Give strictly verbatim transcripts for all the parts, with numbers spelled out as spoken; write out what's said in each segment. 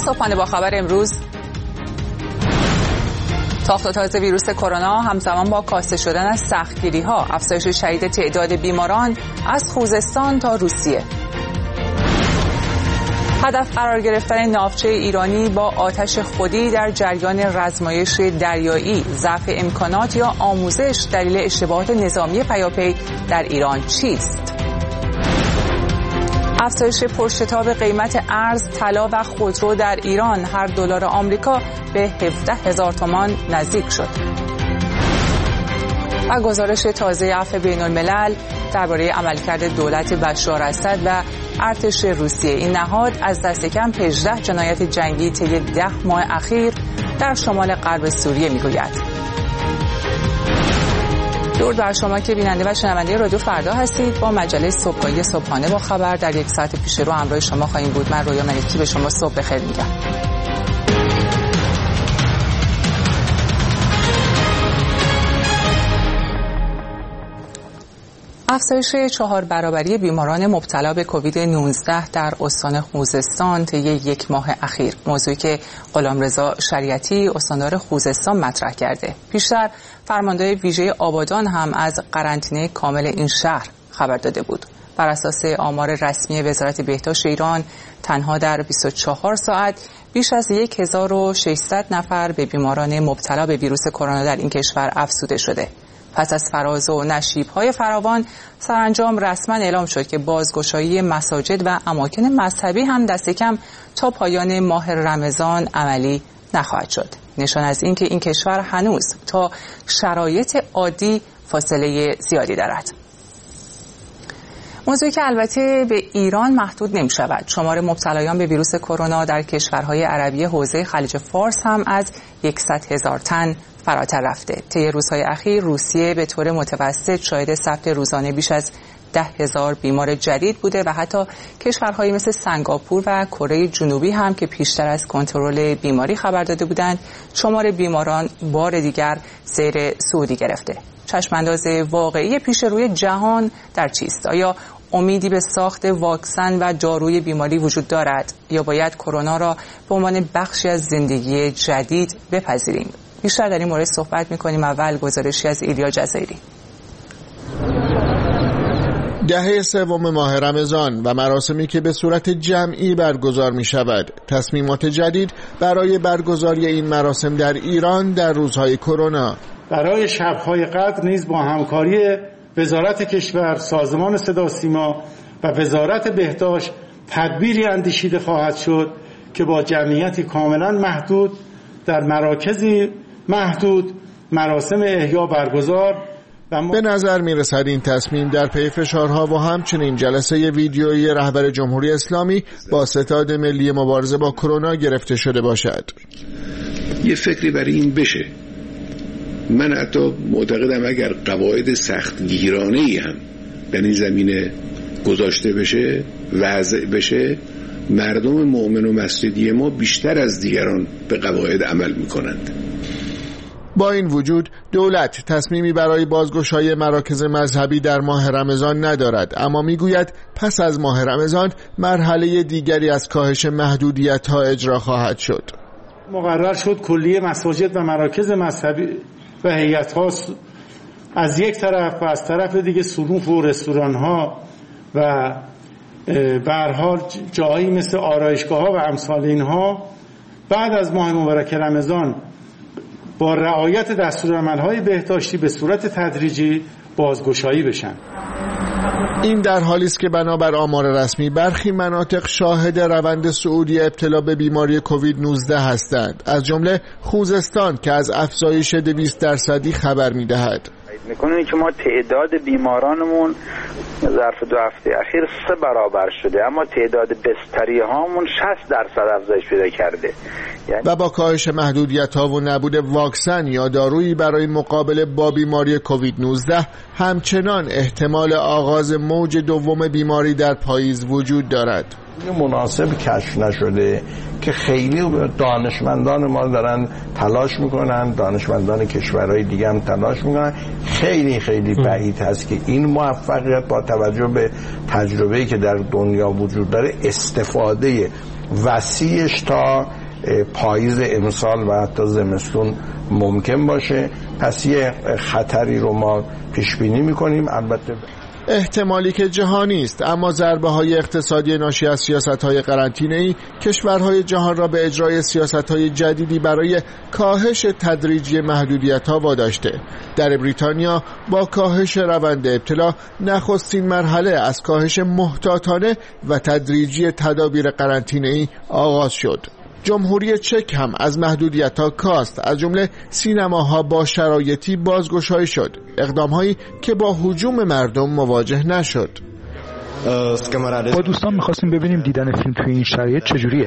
صبحانه با خبر امروز: تاخت و تاز ویروس کرونا همزمان با کاسته شدن از سختگیری‌ها، افزایش شدید تعداد بیماران از خوزستان تا روسیه. هدف قرار گرفتن ناوچه ایرانی با آتش خودی در جریان رزمایش دریایی، ضعف امکانات یا آموزش دلیل اشتباهات نظامی پیاپی در ایران چیست؟ افزایش پرشتاب قیمت ارز، طلا و خودرو در ایران، هر دلار آمریکا به هفده هزار تومان نزدیک شد. و گزارش تازه عفو بین الملل درباره عملکرد دولت بشار اسد و ارتش روسیه. این نهاد از دست کم هجده جنایت جنگی طی ده ماه اخیر در شمال غرب سوریه میگوید. درود بر شما که بیننده و شنونده رادیو فردا هستید. با مجله صبحگاهی صبحانه با خبر در یک ساعت پیش رو همراه شما خواهیم بود. من رویا ملکی به شما صبح بخیر میگم. افزایش چهار برابری بیماران مبتلا به کووید نوزده در استان خوزستان طی یک ماه اخیر، موضوعی که غلامرضا شریعتی استاندار خوزستان مطرح کرده. پیشتر فرمانده ویژه آبادان هم از قرنطینه کامل این شهر خبر داده بود. بر اساس آمار رسمی وزارت بهداشت ایران، تنها در بیست و چهار ساعت بیش از هزار و ششصد نفر به بیماران مبتلا به ویروس کرونا در این کشور افزوده شده. پس از فراز و نشیب‌های فراوان، سرانجام رسما اعلام شد که بازگشایی مساجد و اماکن مذهبی هم دست کم تا پایان ماه رمضان عملی نخواهد شد. نشان از این که این کشور هنوز تا شرایط عادی فاصله زیادی دارد. موضوعی که البته به ایران محدود نمی شود. شمار مبتلایان به ویروس کرونا در کشورهای عربی حوزه خلیج فارس هم از صد هزار تن فراتر رفته. طی روزهای اخیر روسیه به طور متوسط شاهد ثبت روزانه بیش از ده هزار بیمار جدید بوده و حتی کشورهایی مثل سنگاپور و کره جنوبی هم که پیشتر از کنترل بیماری خبر داده بودند، شمار بیماران بار دیگر سیر صعودی گرفته. چشمانداز واقعی پیش روی جهان در چیست؟ آیا امیدی به ساخت واکسن و داروی بیماری وجود دارد یا باید کرونا را به عنوان بخشی از زندگی جدید بپذیریم؟ بیشتر در این مورد صحبت می‌کنیم. اول گزارشی از ایلیا جزایری. دهه سوم ماه رمضان و مراسمی که به صورت جمعی برگزار می شود. تصمیمات جدید برای برگزاری این مراسم در ایران در روزهای کرونا. برای شب‌های قدر نیز با همکاری وزارت کشور، سازمان صدا سیما و وزارت بهداشت تدبیری اندیشیده خواهد شد که با جمعیتی کاملا محدود در مراکزی محدود مراسم احیا برگزار و ما... به نظر می رسد این تصمیم در پی فشارها و همچنین جلسه ویدیویی رهبر جمهوری اسلامی با ستاد ملی مبارزه با کرونا گرفته شده باشد. یه فکری برای این بشه. من حتی معتقدم اگر قواعد سختگیرانه‌ای هم در این زمینه گذاشته بشه، وضع بشه، مردم مؤمن و مسجدی ما بیشتر از دیگران به قواعد عمل می‌کنند. با این وجود دولت تصمیمی برای بازگشایی مراکز مذهبی در ماه رمضان ندارد، اما میگوید پس از ماه رمضان مرحله دیگری از کاهش محدودیت‌ها اجرا خواهد شد. مقرر شد کلیه مساجد و مراکز مذهبی و هیئت‌ها از یک طرف و از طرف دیگه صنوف و رستوران‌ها و به هر حال جایی مثل آرایشگاه‌ها و امثال اینها بعد از ماه مبارک رمضان با رعایت دستورالعمل‌های بهداشتی به صورت تدریجی بازگشایی بشن. این در حالی است که بنابر آمار رسمی برخی مناطق شاهد روند صعودی ابتلا به بیماری کووید نوزده هستند، از جمله خوزستان که از افزایش دویست درصدی خبر می‌دهد. میکنه که ما تعداد بیمارانمون ظرف دو هفته اخیر سه برابر شده، اما تعداد بستری هامون شصت درصد افزایش پیدا کرده. یعنی و با کاهش محدودیت ها و نبود واکسن یا دارویی برای مقابله با بیماری کووید نوزده، همچنان احتمال آغاز موج دوم بیماری در پاییز وجود دارد. مناسب کشف نشده که خیلی دانشمندان ما دارن تلاش میکنن، دانشمندان کشورهای دیگه هم تلاش میکنن. خیلی خیلی بعید هست که این موفقیت با توجه به تجربه‌ای که در دنیا وجود داره استفاده وسیعش تا پاییز امسال و حتی زمستون ممکن باشه. پس یه خطری رو ما پیش بینی میکنیم. البته احتمالی که جهانی است، اما ضربه های اقتصادی ناشی از سیاست های قرنطینه‌ای کشورهای جهان را به اجرای سیاست های جدیدی برای کاهش تدریجی محدودیت ها واداشته. در بریتانیا با کاهش روند ابتلا نخستین مرحله از کاهش محتاطانه و تدریجی تدابیر قرنطینه‌ای آغاز شد. جمهوری چک هم از محدودیت‌ها کاست، از جمله سینماها با شرایطی بازگشایی شد، اقدام‌هایی که با هجوم مردم مواجه نشد. با دوستان می‌خواستیم ببینیم دیدن فیلم توی این شرایط چجوریه.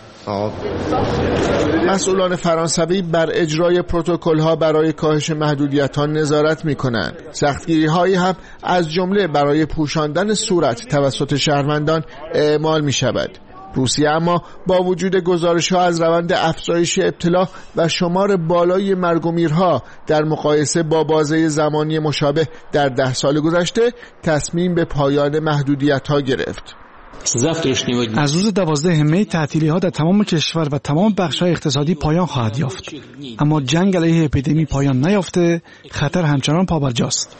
مسئولان فرانسوی بر اجرای پروتکل‌ها برای کاهش محدودیت‌ها نظارت می‌کنند. سختگیری‌هایی هم از جمله برای پوشاندن صورت توسط شهروندان اعمال می‌شود. روسیه اما با وجود گزارش‌ها از روند افزایش ابتلا و شمار بالای مرگ و میرها در مقایسه با بازه زمانی مشابه در ده سال گذشته تصمیم به پایان محدودیت‌ها گرفت. از روز دوازده می تعطیلی‌ها در تمام کشور و تمام بخش‌های اقتصادی پایان خواهد یافت، اما جنگ علیه اپیدمی پایان نیافته، خطر همچنان پابرجاست.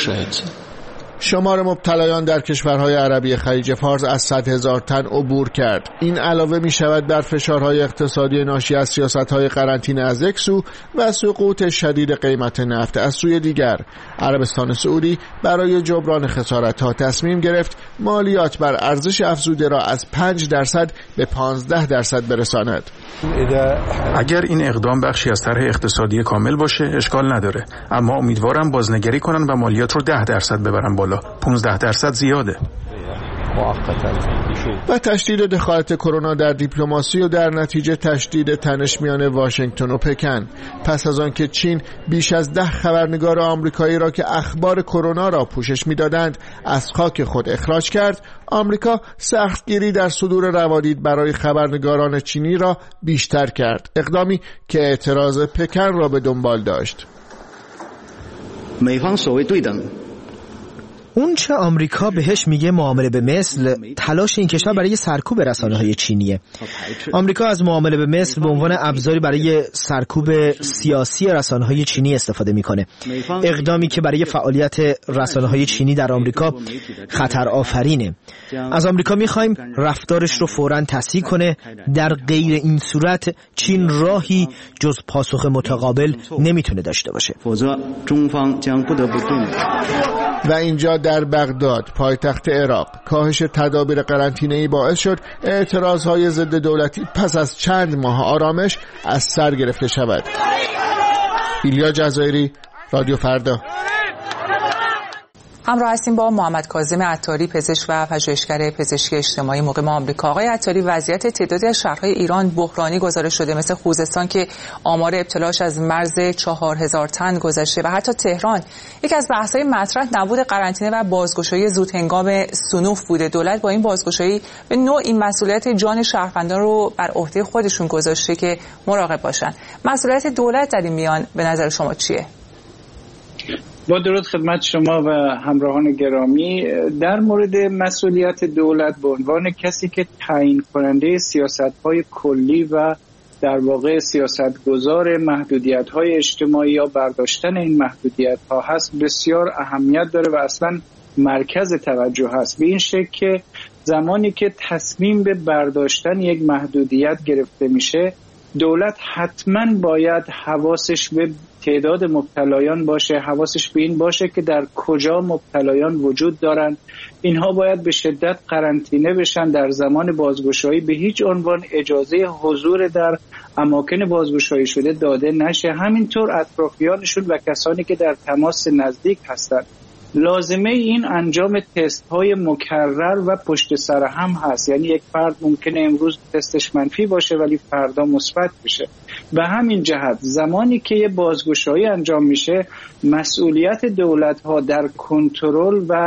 شمار مبتلایان در کشورهای عربی خلیج فارس از صد هزار تن عبور کرد. این علاوه می شود بر فشارهای اقتصادی ناشی از سیاستهای قرنطینه از یک سو و سقوط شدید قیمت نفت از سوی دیگر. عربستان سعودی برای جبران خسارتها تصمیم گرفت مالیات بر ارزش افزوده را از پنج درصد به پانزده درصد برساند. اگر این اقدام بخشی از طرح اقتصادی کامل باشه اشکال نداره، اما امیدوارم بازنگری کنن و مالیات رو ده درصد ببرن بالا. پانزده درصد زیاده. و تشدید دخالت کرونا در دیپلماسی و در نتیجه تشدید تنش میان واشنگتن و پکن. پس از آن که چین بیش از ده خبرنگار آمریکایی را که اخبار کرونا را پوشش میدادند از خاک خود اخراج کرد، آمریکا سختگیری در صدور روادید برای خبرنگاران چینی را بیشتر کرد، اقدامی که اعتراض پکن را به دنبال داشت. اون چه آمریکا بهش میگه معامله به مثل، تلاش این کشور برای سرکوب رسانه‌های چینیه. آمریکا از معامله به مثل به عنوان ابزاری برای سرکوب سیاسی رسانه‌های چینی استفاده میکنه. اقدامی که برای فعالیت رسانه‌های چینی در آمریکا خطر آفرینه. از آمریکا میخوایم رفتارش رو فوراً تصحیح کنه. در غیر این صورت چین راهی جز پاسخ متقابل نمیتونه داشته باشه. و اینجا در بغداد، پایتخت عراق، کاهش تدابیر قرنطینه‌ای باعث شد اعتراضهای ضد دولتی پس از چند ماه آرامش از سر گرفته شود. ایلیا جزایری، رادیو فردا. همراه هستیم با محمد کاظم عطاری، پزشک و پژوهشگر پزشکی اجتماعی مقیم آمریکا. آقای عطاری، وضعیت تعدادی از شهرهای ایران بحرانی گزارش شده، مثل خوزستان که آمار ابتلاش از مرز چهار هزار تن گذشته و حتی تهران. یکی از بحث‌های مطرح نبود قرنطینه و بازگشایی زودهنگام سنوف بوده. دولت با این بازگشایی به نوعی مسئولیت جان شهروندان رو بر عهده خودشون گذاشته که مراقب باشن. مسئولیت دولت در این میان به نظر شما چیه؟ با درود خدمت شما و همراهان گرامی. در مورد مسئولیت دولت به عنوان کسی که تعیین کننده سیاست‌های کلی و در واقع سیاستگزار محدودیت‌های اجتماعی یا برداشتن این محدودیت‌ها هست بسیار اهمیت داره و اصلا مرکز توجه هست. به این شکل که زمانی که تصمیم به برداشتن یک محدودیت گرفته میشه، دولت حتما باید حواسش به تعداد مبتلایان باشه، حواسش به این باشه که در کجا مبتلایان وجود دارن. اینها باید به شدت قرنطینه بشن. در زمان بازگشایی به هیچ عنوان اجازه حضور در اماکن بازگشایی شده داده نشه. همینطور اطرافیانشون و کسانی که در تماس نزدیک هستند. لازمه این انجام تست های مکرر و پشت سر هم هست. یعنی یک فرد ممکنه امروز تستش منفی باشه ولی فردا مثبت بشه. به همین جهت زمانی که یه بازگشایی انجام میشه، مسئولیت دولت ها در کنترل و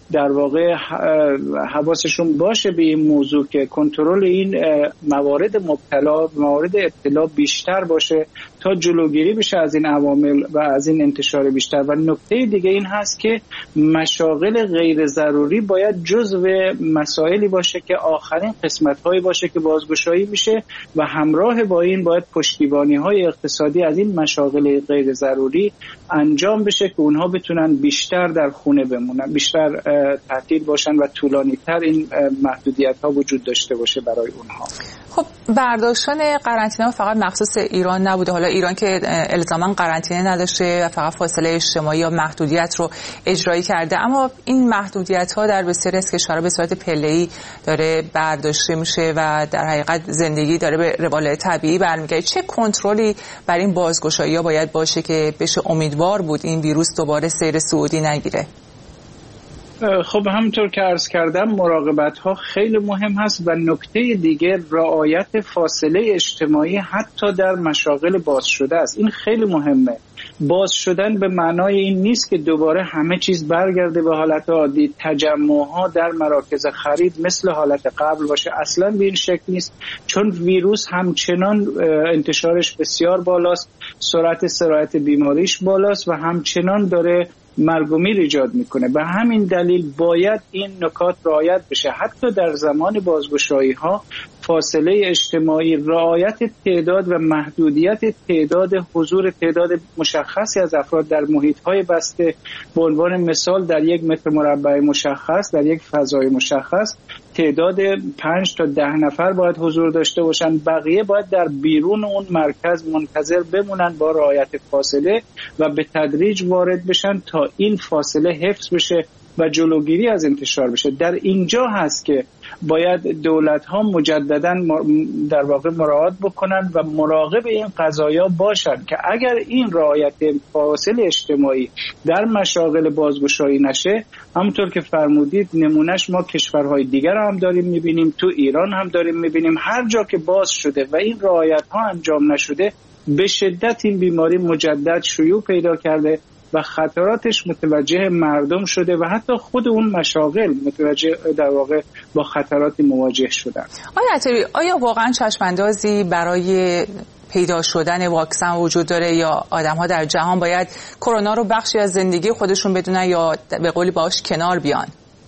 در واقع حواسشون باشه به این موضوع که کنترل این موارد مبتلا موارد ابتلا بیشتر باشه تا جلوگیری بشه از این عوامل و از این انتشار بیشتر. و نکته دیگه این هست که مشاغل غیر ضروری باید جزو مسائلی باشه که آخرین قسمت‌هایی باشه که بازگشایی میشه و همراه با این باید پشتیبانی‌های اقتصادی از این مشاغل غیر ضروری انجام بشه که اونها بتونن بیشتر در خونه بمونن، بیشتر تعطیل باشن و طولانی‌تر این محدودیت‌ها وجود داشته باشه برای اونها. خب برداشتن قرنطینه فقط مخصوص ایران نبوده. حالا ایران که الزاما قرنطینه نداشته و فقط فاصله اجتماعی یا محدودیت رو اجرایی کرده، اما این محدودیت‌ها در بسیاری از کشورها به صورت پله‌ای داره برداشته میشه و در حقیقت زندگی داره به روال طبیعی برمیگرده. چه کنترلی بر این بازگشایی‌ها باید باشه که بشه امیدوار بود این ویروس دوباره سیر صعودی نگیره؟ خب همونطور که عرض کردم مراقبت ها خیلی مهم هست و نکته دیگه رعایت فاصله اجتماعی حتی در مشاغل باز شده است. این خیلی مهمه. باز شدن به معنای این نیست که دوباره همه چیز برگرده به حالت عادی، تجمع ها در مراکز خرید مثل حالت قبل باشه، اصلا به این شکل نیست، چون ویروس همچنان انتشارش بسیار بالاست، سرعت سرایت بیماریش بالاست و همچنان داره مرگ و میر ایجاد میکنه. به همین دلیل باید این نکات رعایت بشه. حتی در زمان بازگشایی ها فاصله اجتماعی، رعایت تعداد و محدودیت تعداد، حضور تعداد مشخصی از افراد در محیط های بسته، به عنوان مثال در یک متر مربع مشخص، در یک فضای مشخص تعداد پنج تا ده نفر باید حضور داشته باشن، بقیه باید در بیرون اون مرکز منتظر بمونن با رعایت فاصله و به تدریج وارد بشن تا این فاصله حفظ بشه و جلوگیری از انتشار بشه. در اینجا هست که باید دولت ها مجددا در واقع مراعات بکنن و مراقب این قضایا باشن که اگر این رعایت فاصله اجتماعی در مشاغل بازگشایی نشه، همونطور که فرمودید نمونهش ما کشورهای دیگر هم داریم میبینیم، تو ایران هم داریم میبینیم، هر جا که باز شده و این رعایت ها انجام نشده به شدت این بیماری مجدد شیوع پیدا کرده و خطراتش متوجه مردم شده و حتی خود اون مشاغل متوجه در واقع با خطراتی مواجه شدن. آیا عطاری، آیا واقعا چشماندازی برای پیدا شدن واکسن وجود داره یا آدم‌ها در جهان باید کرونا رو بخشی از زندگی خودشون بدونن یا به قولی باهاش کنار بیان؟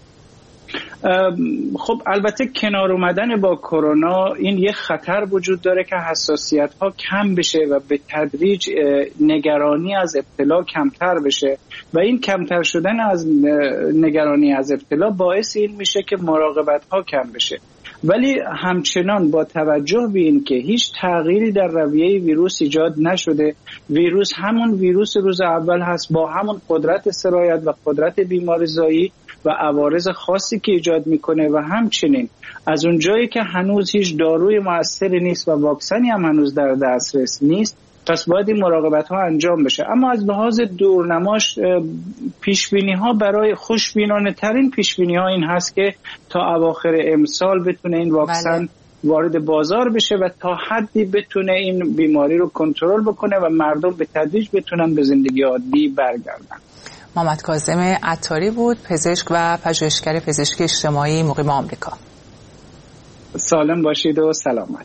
خب البته کنار اومدن با کرونا این یه خطر وجود داره که حساسیت ها کم بشه و به تدریج نگرانی از ابتلا کمتر بشه و این کمتر شدن از نگرانی از ابتلا باعث این میشه که مراقبت ها کم بشه. ولی همچنان با توجه به این که هیچ تغییری در رویه ویروس ایجاد نشده، ویروس همون ویروس روز اول هست با همون قدرت سرایت و قدرت بیماریزایی و عوارض خاصی که ایجاد میکنه و همچنین از اونجایی که هنوز هیچ داروی مؤثری نیست و واکسنی هم هنوز در دسترس نیست، پس باید این مراقبت ها انجام بشه. اما از لحاظ دورنماش پیشبینی ها برای خوشبینانه ترین پیشبینی ها این هست که تا اواخر امسال بتونه این واکسن بله. وارد بازار بشه و تا حدی بتونه این بیماری رو کنترل بکنه و مردم به تدریج بتونن به زندگی عادی برگردن. محمد کاظم عطاری بود، پزشک و پژوهشگر پزشکی اجتماعی مقیم آمریکا. سالم باشید و سلامت.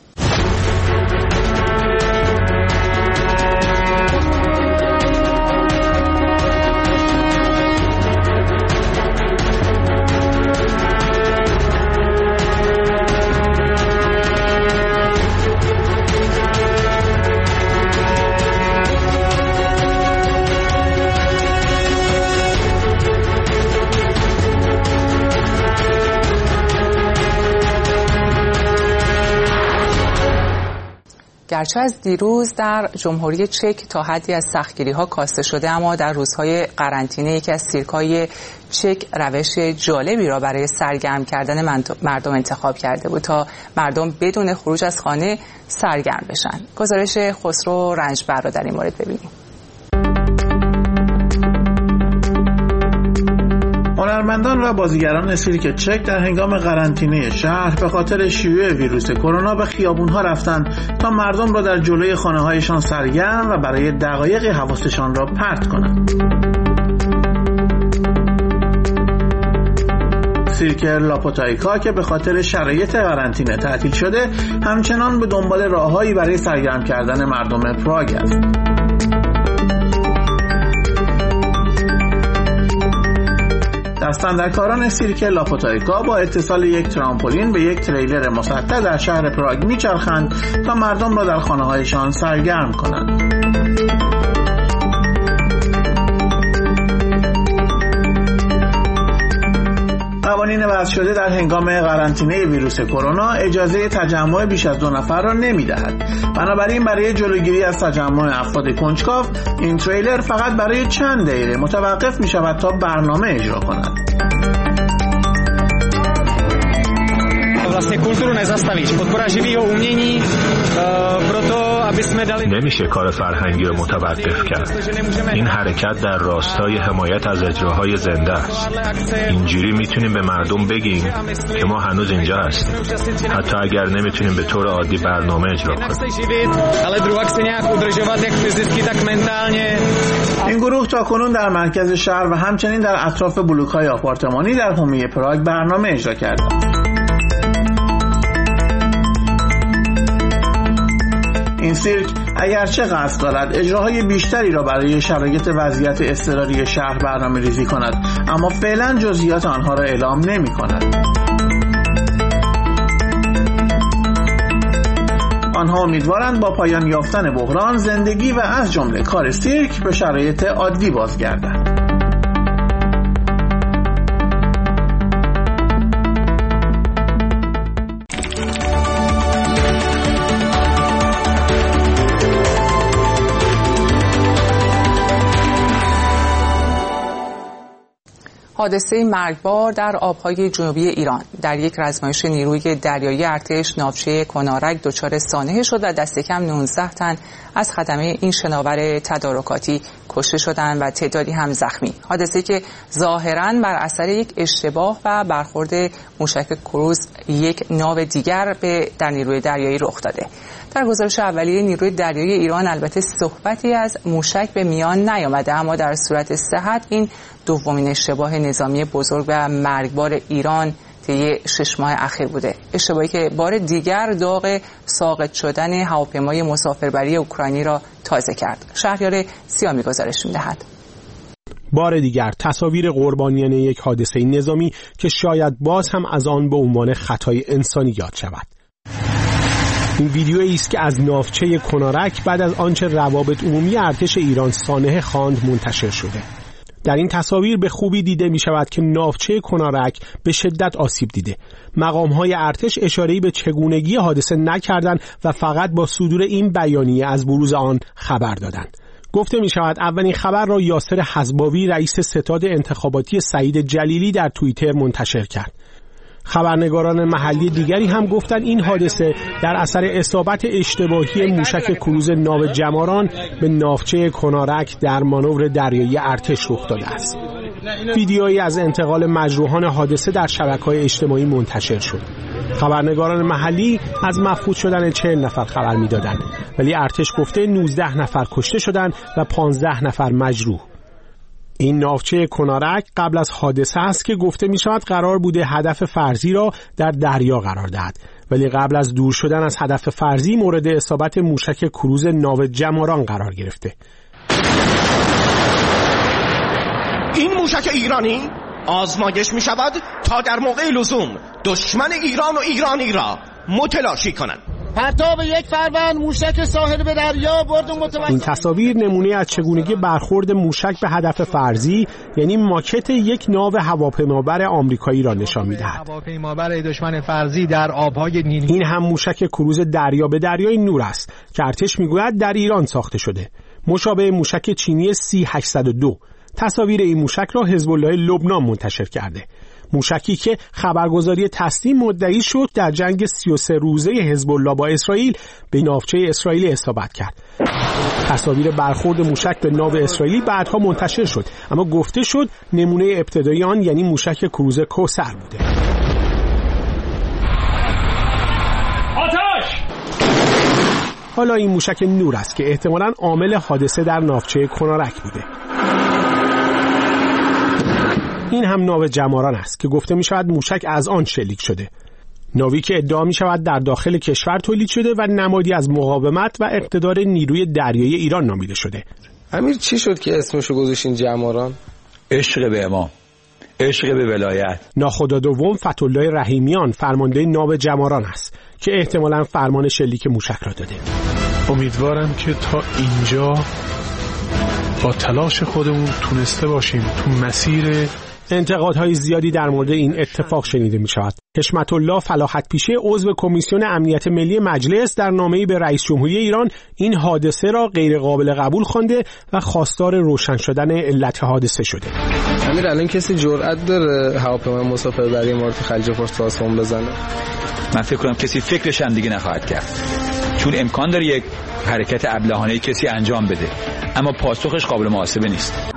گرچه از دیروز در جمهوری چک تا حدی از سختگیری‌ها کاسته شده، اما در روزهای قرنطینه یکی از سیرک‌های چک روش جالبی را برای سرگرم کردن مردم انتخاب کرده بود تا مردم بدون خروج از خانه سرگرم بشن. گزارش خسرو رنجبر را در این مورد ببینیم. هنرمندان و بازیگران سیرک چک در هنگام قرنطینه شهر به خاطر شیوع ویروس کرونا به خیابون‌ها رفتند تا مردم را در جلوی خانه‌هایشان سرگرم و برای دقایقی حواسشان را پرت کنند. سیرک لاپوتایکا که به خاطر شرایط قرنطینه تعطیل شده همچنان به دنبال راههایی برای سرگرم کردن مردم پراگ است. دستاندرکاران سیرک لاپوتایکا با اتصال یک ترامپولین به یک تریلر مسطح در شهر پراگ میچرخند تا مردم را در خانه‌هایشان سرگرم کنند. قوانین وضع شده در هنگام قرنطینه ویروس کرونا اجازه تجمع بیش از دو نفر را نمی‌دهد. بنابراین برای جلوگیری از تجمع افراد کنجکاو این تریلر فقط برای چند دقیقه متوقف می‌شود تا برنامه اجرا کند. Vlastně kulturu nezastavíš. Podpora živého umění, proto aby jsme dali. نمیشه کار فرهنگی رو متوقف کرد. این حرکت در راستای حمایت از اجراهای زنده است. اینجوری میتونیم به مردم بگیم که ما هنوز اینجا هستیم. حتی اگر نمیتونیم به طور عادی برنامه اجرا کنیم. Ale druhak se nějak udržovat jak fyzicky tak mentálně. این گروه تاکنون در مرکز شهر و همچنین در اطراف بلوک‌های آپارتمانی در حومه پراگ برنامه اجرا کردند. این سیرک اگرچه قصد دارد اجراهای بیشتری را برای شرایط وضعیت اضطراری شهر برنامه ریزی کند، اما فعلا جزئیات آنها را اعلام نمی کند. آنها امیدوارند با پایان یافتن بحران زندگی و از جمله کار سیرک به شرایط عادی بازگردد. حادثه مرگبار در آبهای جنوبی ایران در یک رزمایش نیروی دریایی ارتش ناوچه کنارک دچار سانحه شد و دست کم نوزده تن از خدمه این شناور تدارکاتی کشته شدند و تعدادی هم زخمی. حادثه که ظاهراً بر اثر یک اشتباه و برخورد موشک کروز یک ناو دیگر به در نیروی دریایی رخ داده. در گزارش اولیه نیروی دریایی ایران البته صحبتی از موشک به میان نیامده، اما در صورت صحت این دومین اشتباه نظامی بزرگ و مرگبار ایران طی شش ماه اخیر بوده. اشتباهی که بار دیگر داغ ساقط شدن هواپیمای مسافربری اوکراینی را تازه کرد. شهریار سیامی گزارش می‌دهد. بار دیگر تصاویر قربانیان یک حادثه نظامی که شاید باز هم از آن به عنوان خطای انسانی یاد شود. این ویدیویی است که از ناوچه کنارک بعد از آنچه روابط عمومی ارتش ایران سانحه خواند منتشر شده. در این تصاویر به خوبی دیده می شود که ناوچه کنارک به شدت آسیب دیده. مقام‌های ارتش اشاره‌ای به چگونگی حادثه نکردند و فقط با صدور این بیانیه از بروز آن خبر دادند. گفته می شود اولین خبر را یاسر حزباوی رئیس ستاد انتخاباتی سعید جلیلی در توییتر منتشر کرد. خبرنگاران محلی دیگری هم گفتند این حادثه در اثر اصابت اشتباهی موشک کروز ناو جماران به ناوچه کنارک در مانور دریایی ارتش رخ داده است. ویدیویی از انتقال مجروحان حادثه در شبکه‌های اجتماعی منتشر شد. خبرنگاران محلی از مفقود شدن چهل نفر خبر می‌دادند، ولی ارتش گفته نوزده نفر کشته شدند و پانزده نفر مجروح. این ناوچه کنارک قبل از حادثه است که گفته می شود قرار بوده هدف فرضی را در دریا قرار دهد، ولی قبل از دور شدن از هدف فرضی مورد اصابت موشک کروز ناو جماران قرار گرفته. این موشک ایرانی آزمایش می شود تا در موقع لزوم دشمن ایران و ایرانی را متلاشی کنند. پرتاب یک فروند موشک ساحل به دریا برد متوسط. این تصاویر نمونه از چگونگی برخورد موشک به هدف فرضی یعنی ماکت یک ناو هواپیمابر آمریکایی را نشان می‌دهد. هواپیمابر دشمن فرضی در آب‌های نیلی. این هم موشک کروز دریا به دریای نور است که ارتش می‌گوید در ایران ساخته شده، مشابه موشک چینی سی هشتصد و دو. تصاویر این موشک را حزب الله لبنان منتشر کرده. موشکی که خبرگزاری تسنیم مدعی شد در جنگ سی و سه روزه حزب الله با اسرائیل به ناوچه اسرائیلی اصابت کرد. تصاویر برخورد موشک به ناو اسرائیلی بعدها منتشر شد، اما گفته شد نمونه ابتدایی آن یعنی موشک کروز کوثر بوده. آتش! حالا این موشک نور است که احتمالاً عامل حادثه در ناوچه کنارک بوده. این هم ناو جماران است که گفته می شود موشک از آن شلیک شده. ناوی که ادعا می شود در داخل کشور تولید شده و نمادی از مقاومت و اقتدار نیروی دریایی ایران نامیده شده. امیر چی شد که اسمشو گذاشتین جماران؟ عشق به امام، عشق به ولایت. ناخدا دوم فتح‌الله رحیمیان فرمانده ناو جماران است که احتمالاً فرمان شلیک موشک را داده. امیدوارم که تا اینجا با تلاش خودمون تونسته باشیم تو مسیر. انتقادهای زیادی در مورد این اتفاق شنیده می شود. حشمت الله فلاحت پیشه عضو کمیسیون امنیت ملی مجلس در نامه‌ای به رئیس جمهوری ایران این حادثه را غیر قابل قبول خوانده و خواستار روشن شدن علت حادثه شده. امیر الان کسی جرأت داره هواپیما مسافر بری امارات خلیج فارس آسمون بزنه؟ من فکر کنم کسی فکرش هم دیگه نخواهد کرد، چون امکان داره یک حرکت ابلهانه کسی انجام بده، اما پاسخش قابل محاسبه نیست.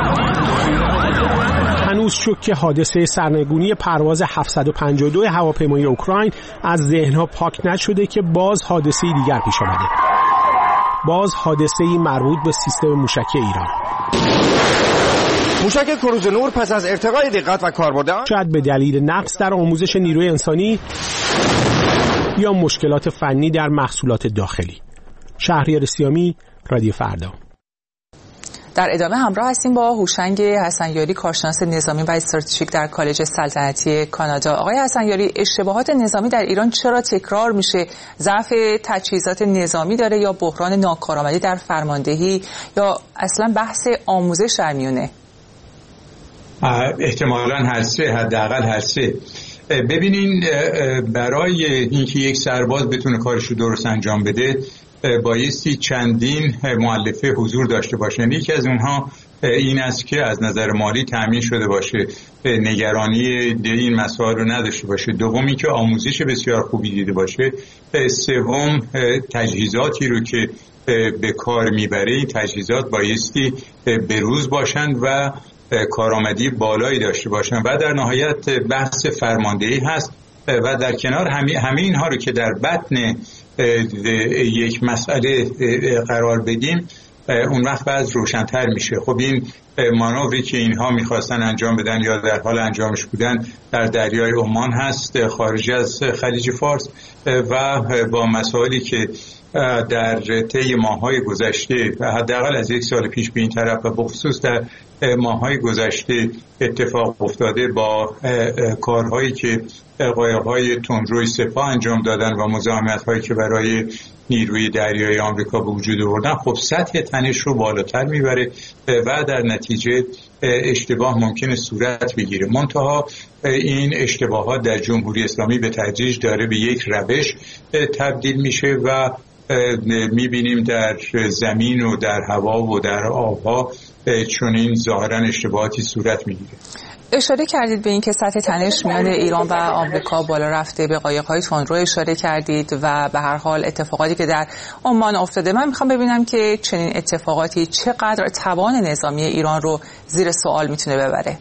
هنوز شوک حادثه سرنگونی پرواز هفتصد و پنجاه و دو هواپیمای اوکراین از ذهنها پاک نشده که باز حادثه دیگر پیش آمده. باز حادثه‌ای مربوط به سیستم موشکی ایران. موشک کروز نور پس از ارتقای دقت و کاربرد آن شاید به دلیل نقص در آموزش نیروی انسانی یا مشکلات فنی در محصولات داخلی. شهریار سیامی، رادیو فردا. در ادامه همراه هستیم با هوشنگ حسنیاری، کارشناس نظامی و استراتژیک در کالج سلطنتی کانادا. آقای حسنیاری، اشتباهات نظامی در ایران چرا تکرار میشه؟ ضعف تجهیزات نظامی داره یا بحران ناکارآمدی در فرماندهی یا اصلا بحث آموزش در میونه؟ احتمالاً هر سه، حداقل هر سه. ببینین، برای اینکه یک سرباز بتونه کارش رو درست انجام بده بایستی چندین مؤلفه حضور داشته باشه. یکی از اونها این است که از نظر مالی تامین شده باشه، نگرانی این مسائل رو نداشته باشه. دومی که آموزش بسیار خوبی دیده باشه. سوم تجهیزاتی رو که به کار میبره تجهیزات بایستی بروز باشند و کارآمدی بالایی داشته باشند. و در نهایت بحث فرماندهی هست و در کنار همه همه اینها رو که در بطن یک مسئله قرار بدیم اون وقت باز روشن‌تر میشه. خب این مانوری که اینها میخواستن انجام بدن یا در حال انجامش بودن در دریای عمان هست، خارج از خلیج فارس، و با مسائلی که در طی ماه‌های گذشته و حداقل از یک سال پیش به این طرف و بخصوص در ماه‌های گذشته اتفاق افتاده با کارهایی که قایق‌های تندروی سپاه انجام دادن و مزاحمت‌هایی که برای نیروی دریایی آمریکا به وجود آوردن، خب سطح تنش رو بالاتر میبره و در نتیجه اشتباه ممکنه صورت بگیره. منتها این اشتباهات در جمهوری اسلامی به تدریج داره به یک روش تبدیل میشه و میبینیم در زمین و در هوا و در آبها چنین ظاهرا اشتباهاتی صورت میگیره. اشاره کردید به این که سطح تنش میان ایران و آمریکا بالا رفته، به قایق‌های تندرو اشاره کردید و به هر حال اتفاقاتی که در عمان افتاده. من میخوام ببینم که چنین اتفاقاتی چقدر توان نظامی ایران رو زیر سوال میتونه ببره.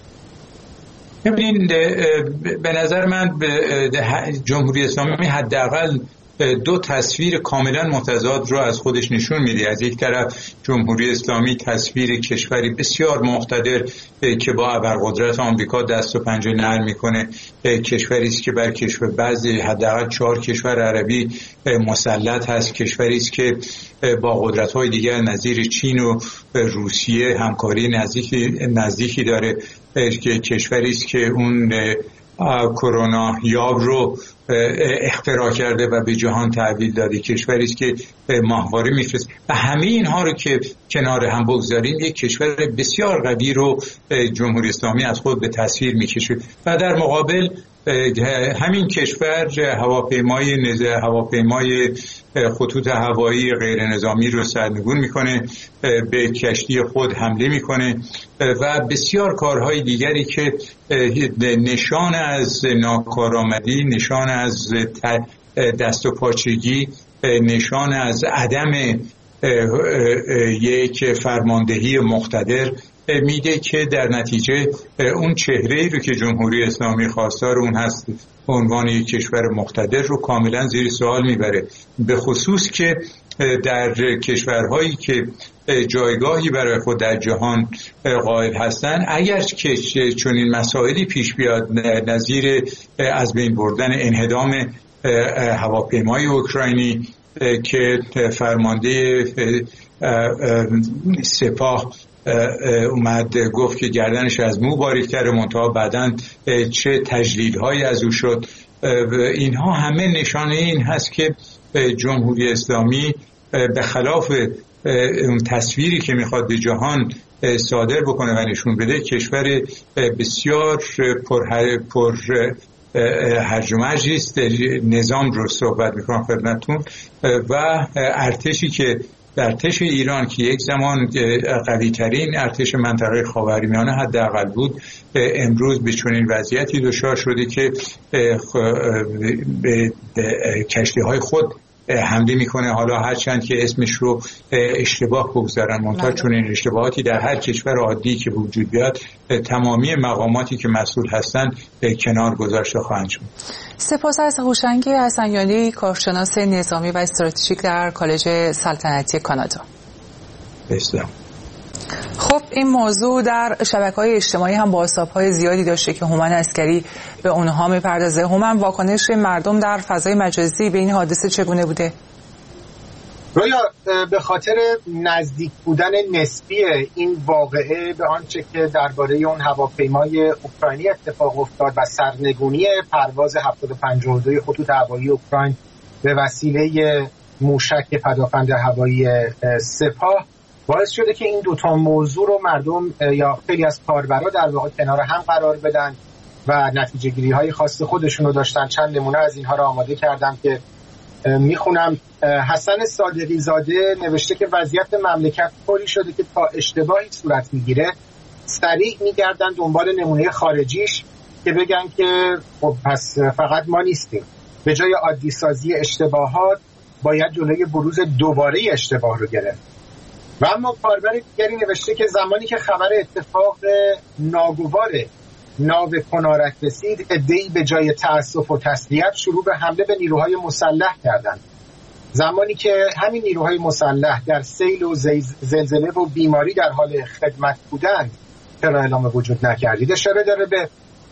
ببینید، به نظر من جمهوری اسلامی حداقل دو تصویر کاملا متضاد رو از خودش نشون میده. از یک طرف جمهوری اسلامی تصویر کشوری بسیار مقتدر که با ابرقدرت آمریکا دست و پنجه نرم میکنه، کشوری است که بر کشور بعضی حداقل چهار کشور عربی مسلط هست، کشوری است که با قدرت‌های دیگر نظیر چین و روسیه همکاری نزدیکی نزدیکی داره، که کشوری است که اون کرونا یاب رو اختراع کرده و به جهان تحویل داده، کشوری است که ماهواره میفرسته. و همه اینها رو که کنار هم بگذاریم یک کشور بسیار قوی رو جمهوری اسلامی از خود به تصویر میکشه و در مقابل همین کشور هواپیمای نظام هواپیمای خطوط هوایی غیر نظامی رو سرنگون میکنه، به کشتی خود حمله میکنه و بسیار کارهای دیگری که نشان از ناکارآمدی، نشان از دست و پاچگی، نشان از عدم یک فرماندهی مقتدر میده که در نتیجه اون چهره‌ای رو که جمهوری اسلامی خواستار اون هست به عنوان یک کشور مقتدر رو کاملا زیر سوال میبره، به خصوص که در کشورهایی که جایگاهی برای خود در جهان قائل هستند، اگر که چنین مسائلی پیش بیاد نظیر از بین بردن انهدام هواپیمای اوکراینی که فرمانده سپاه اومد گفت که گردنش از مو باریک‌تر، منتها بعداً چه تجلیل‌هایی از او شد، اینها همه نشانه این هست که جمهوری اسلامی به خلاف اون تصویری که میخواد به جهان صادر بکنه و نشون بده، کشور بسیار پر پر هرج و مرج است. نظام رو صحبت میکنم خدمتتون و ارتشی که ارتش ایران که یک زمان قوی ترین ارتش منطقه خاورمیانه حداقل بود، امروز به چنین وضعیتی دچار شده که به کشتی های خود حمله میکنه. حالا هرچند که اسمش رو اشتباه بگذارن، منتها چون این اشتباهاتی در هر کشور عادی که وجود بیاد تمامی مقاماتی که مسئول هستن کنار گذاشته خواهند شد. سپاس از هوشنگ حسنیانی، کارشناس نظامی و استراتژیک در کالج سلطنتی کانادا. بسیار خب، این موضوع در شبکه‌های اجتماعی هم بازتاب‌های زیادی داشته که هومن عسکری به اونها میپردازه. هومن، واکنش مردم در فضای مجازی به این حادثه چگونه بوده؟ رویا، به خاطر نزدیک بودن نسبی این واقعه به آنچه که درباره اون هواپیمای اوکراینی اتفاق افتاد و سرنگونی پرواز هفتاد و پنج و دو خطوط هوایی اوکراین به وسیله موشک پدافند هوایی سپاه، باعث شده که این دوتا موضوع رو مردم یا خیلی از کاربرا در واقع کنار هم قرار بدن و نتیجه گیری های خاص خودشون رو داشتن. چند نمونه از اینها رو آماده کردم که میخونم. حسن صادقی زاده نوشته که وضعیت مملکت طوری شده که تا اشتباهی صورت میگیره سریع میگردن دنبال نمونه خارجیش که بگن که خب پس فقط ما نیستیم. به جای عادی سازی اشتباهات باید جلوی بروز دوباره اشتباه رو گرفت. و اما کاربر دیگری نوشته که زمانی که خبر اتفاق ناگوار ناو کنارک رسید، عده‌ای به جای تأسف و تسلیت شروع به حمله به نیروهای مسلح کردند. زمانی که همین نیروهای مسلح در سیل و زلزله و بیماری در حال خدمت بودند، چرا اعلام وجود نکردید؟ اشاره داره به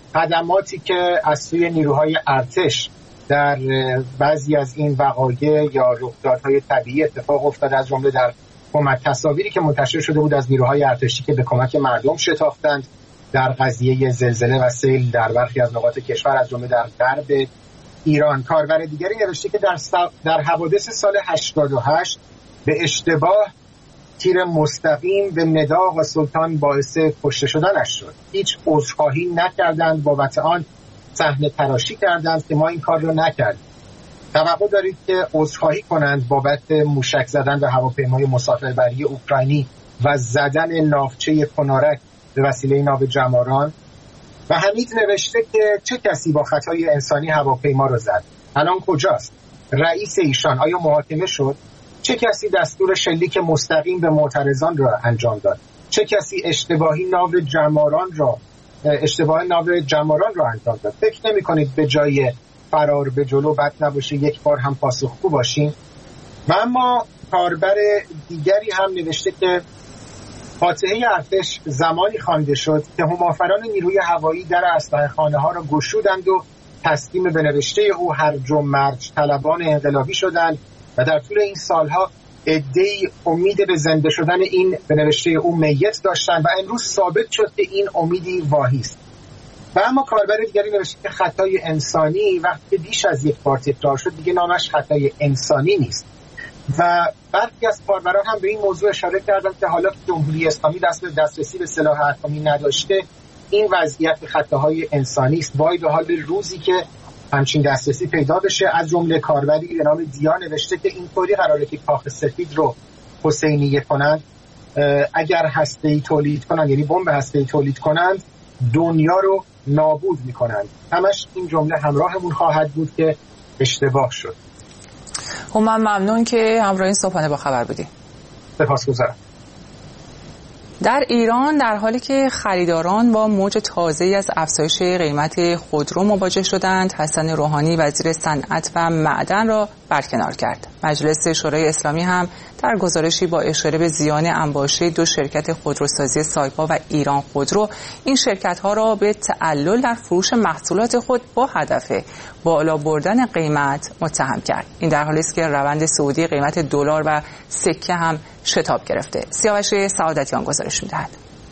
خدماتی که از سوی نیروهای ارتش در بعضی از این وقایع یا رخدادهای طبیعی اتفاق افتاد، از جمله در کمک تصاویری که منتشر شده بود از نیروهای ارتشی که به کمک مردم شتافتند در قضیه زلزله و سیل در برخی از نقاط کشور، از جمله در غرب ایران. کاربر دیگری نوشته که در, سا... در حوادث سال هشتاد و هشت به اشتباه تیر مستقیم به ندا و سلطان باعث کشته شدنش شد. هیچ عذرخواهی نکردند، بابت آن صحنه تراشی کردند که ما این کار رو نکردیم. توقع دارید که عذرخواهی کنند بابت موشک زدن به هواپیمای مسافربری اوکراینی و زدن ناوچه کنارک به وسیله ناو جماران؟ و حمید نوشته که چه کسی با خطای انسانی هواپیما رو زد؟ الان کجاست؟ رئیس ایشان آیا محاکمه شد؟ چه کسی دستور شلیک مستقیم به معترضان را انجام داد؟ چه کسی اشتباهی ناو جماران را اشتباه ناو جماران را انجام داد؟ فکر نمی کنید به جای فرار به جلو بد نباشه یک بار هم پاسخگو باشیم؟ و اما کاربر دیگری هم نوشته که فاتحه ارتش زمانی خوانده شد که همافران نیروی هوایی در اسلحه خانه ها را گشودند و تسلیم به نوشته او هرج و مرج طلبان انقلابی شدند و در طول این سالها عده‌ای امید به زنده شدن این به نوشته او میت داشتند و امروز ثابت شد که این امیدی واهی است. و اما کاربر دیگری نوشته که خطای انسانی وقتی بیش از یک بار تکرار شد دیگه نامش خطای انسانی نیست. و برخی از کاربران هم به این موضوع اشاره کردند که حالا که جمهوری اسلامی دست به دسترسی به سلاح اتمی نداشته، این وضعیت خطاهای انسانی است. وای به حال روزی که همچین دسترسی پیدا بشه. از جمله کاربری به نام دیا نوشته که اینطوری قراره که کاخ سفید رو حسینیه کنند، اگر هسته‌ای تولید کنند، یعنی بمب هسته‌ای تولید کنند، دنیا رو نابود میکنند. همش این جمله همراهمون خواهد بود که اشتباه شد. من ممنون که همراه این صبحانه با خبر بودی. سپاسگزارم. در ایران در حالی که خریداران با موج تازه‌ای از افزایش قیمت خودرو مواجه شدند، حسن روحانی وزیر صنعت و معدن را برکنار کرد. مجلس شورای اسلامی هم در گزارشی با اشاره به زیان انباشته دو شرکت خودروسازی سایپا و ایران خودرو این شرکت‌ها را به تعلل در فروش محصولات خود با هدف بالا بردن قیمت متهم کرد. این در حالی است که روند صعودی قیمت دلار و سکه هم شتاب گرفته. سیاوش سعادتیان گزارش می‌دهد.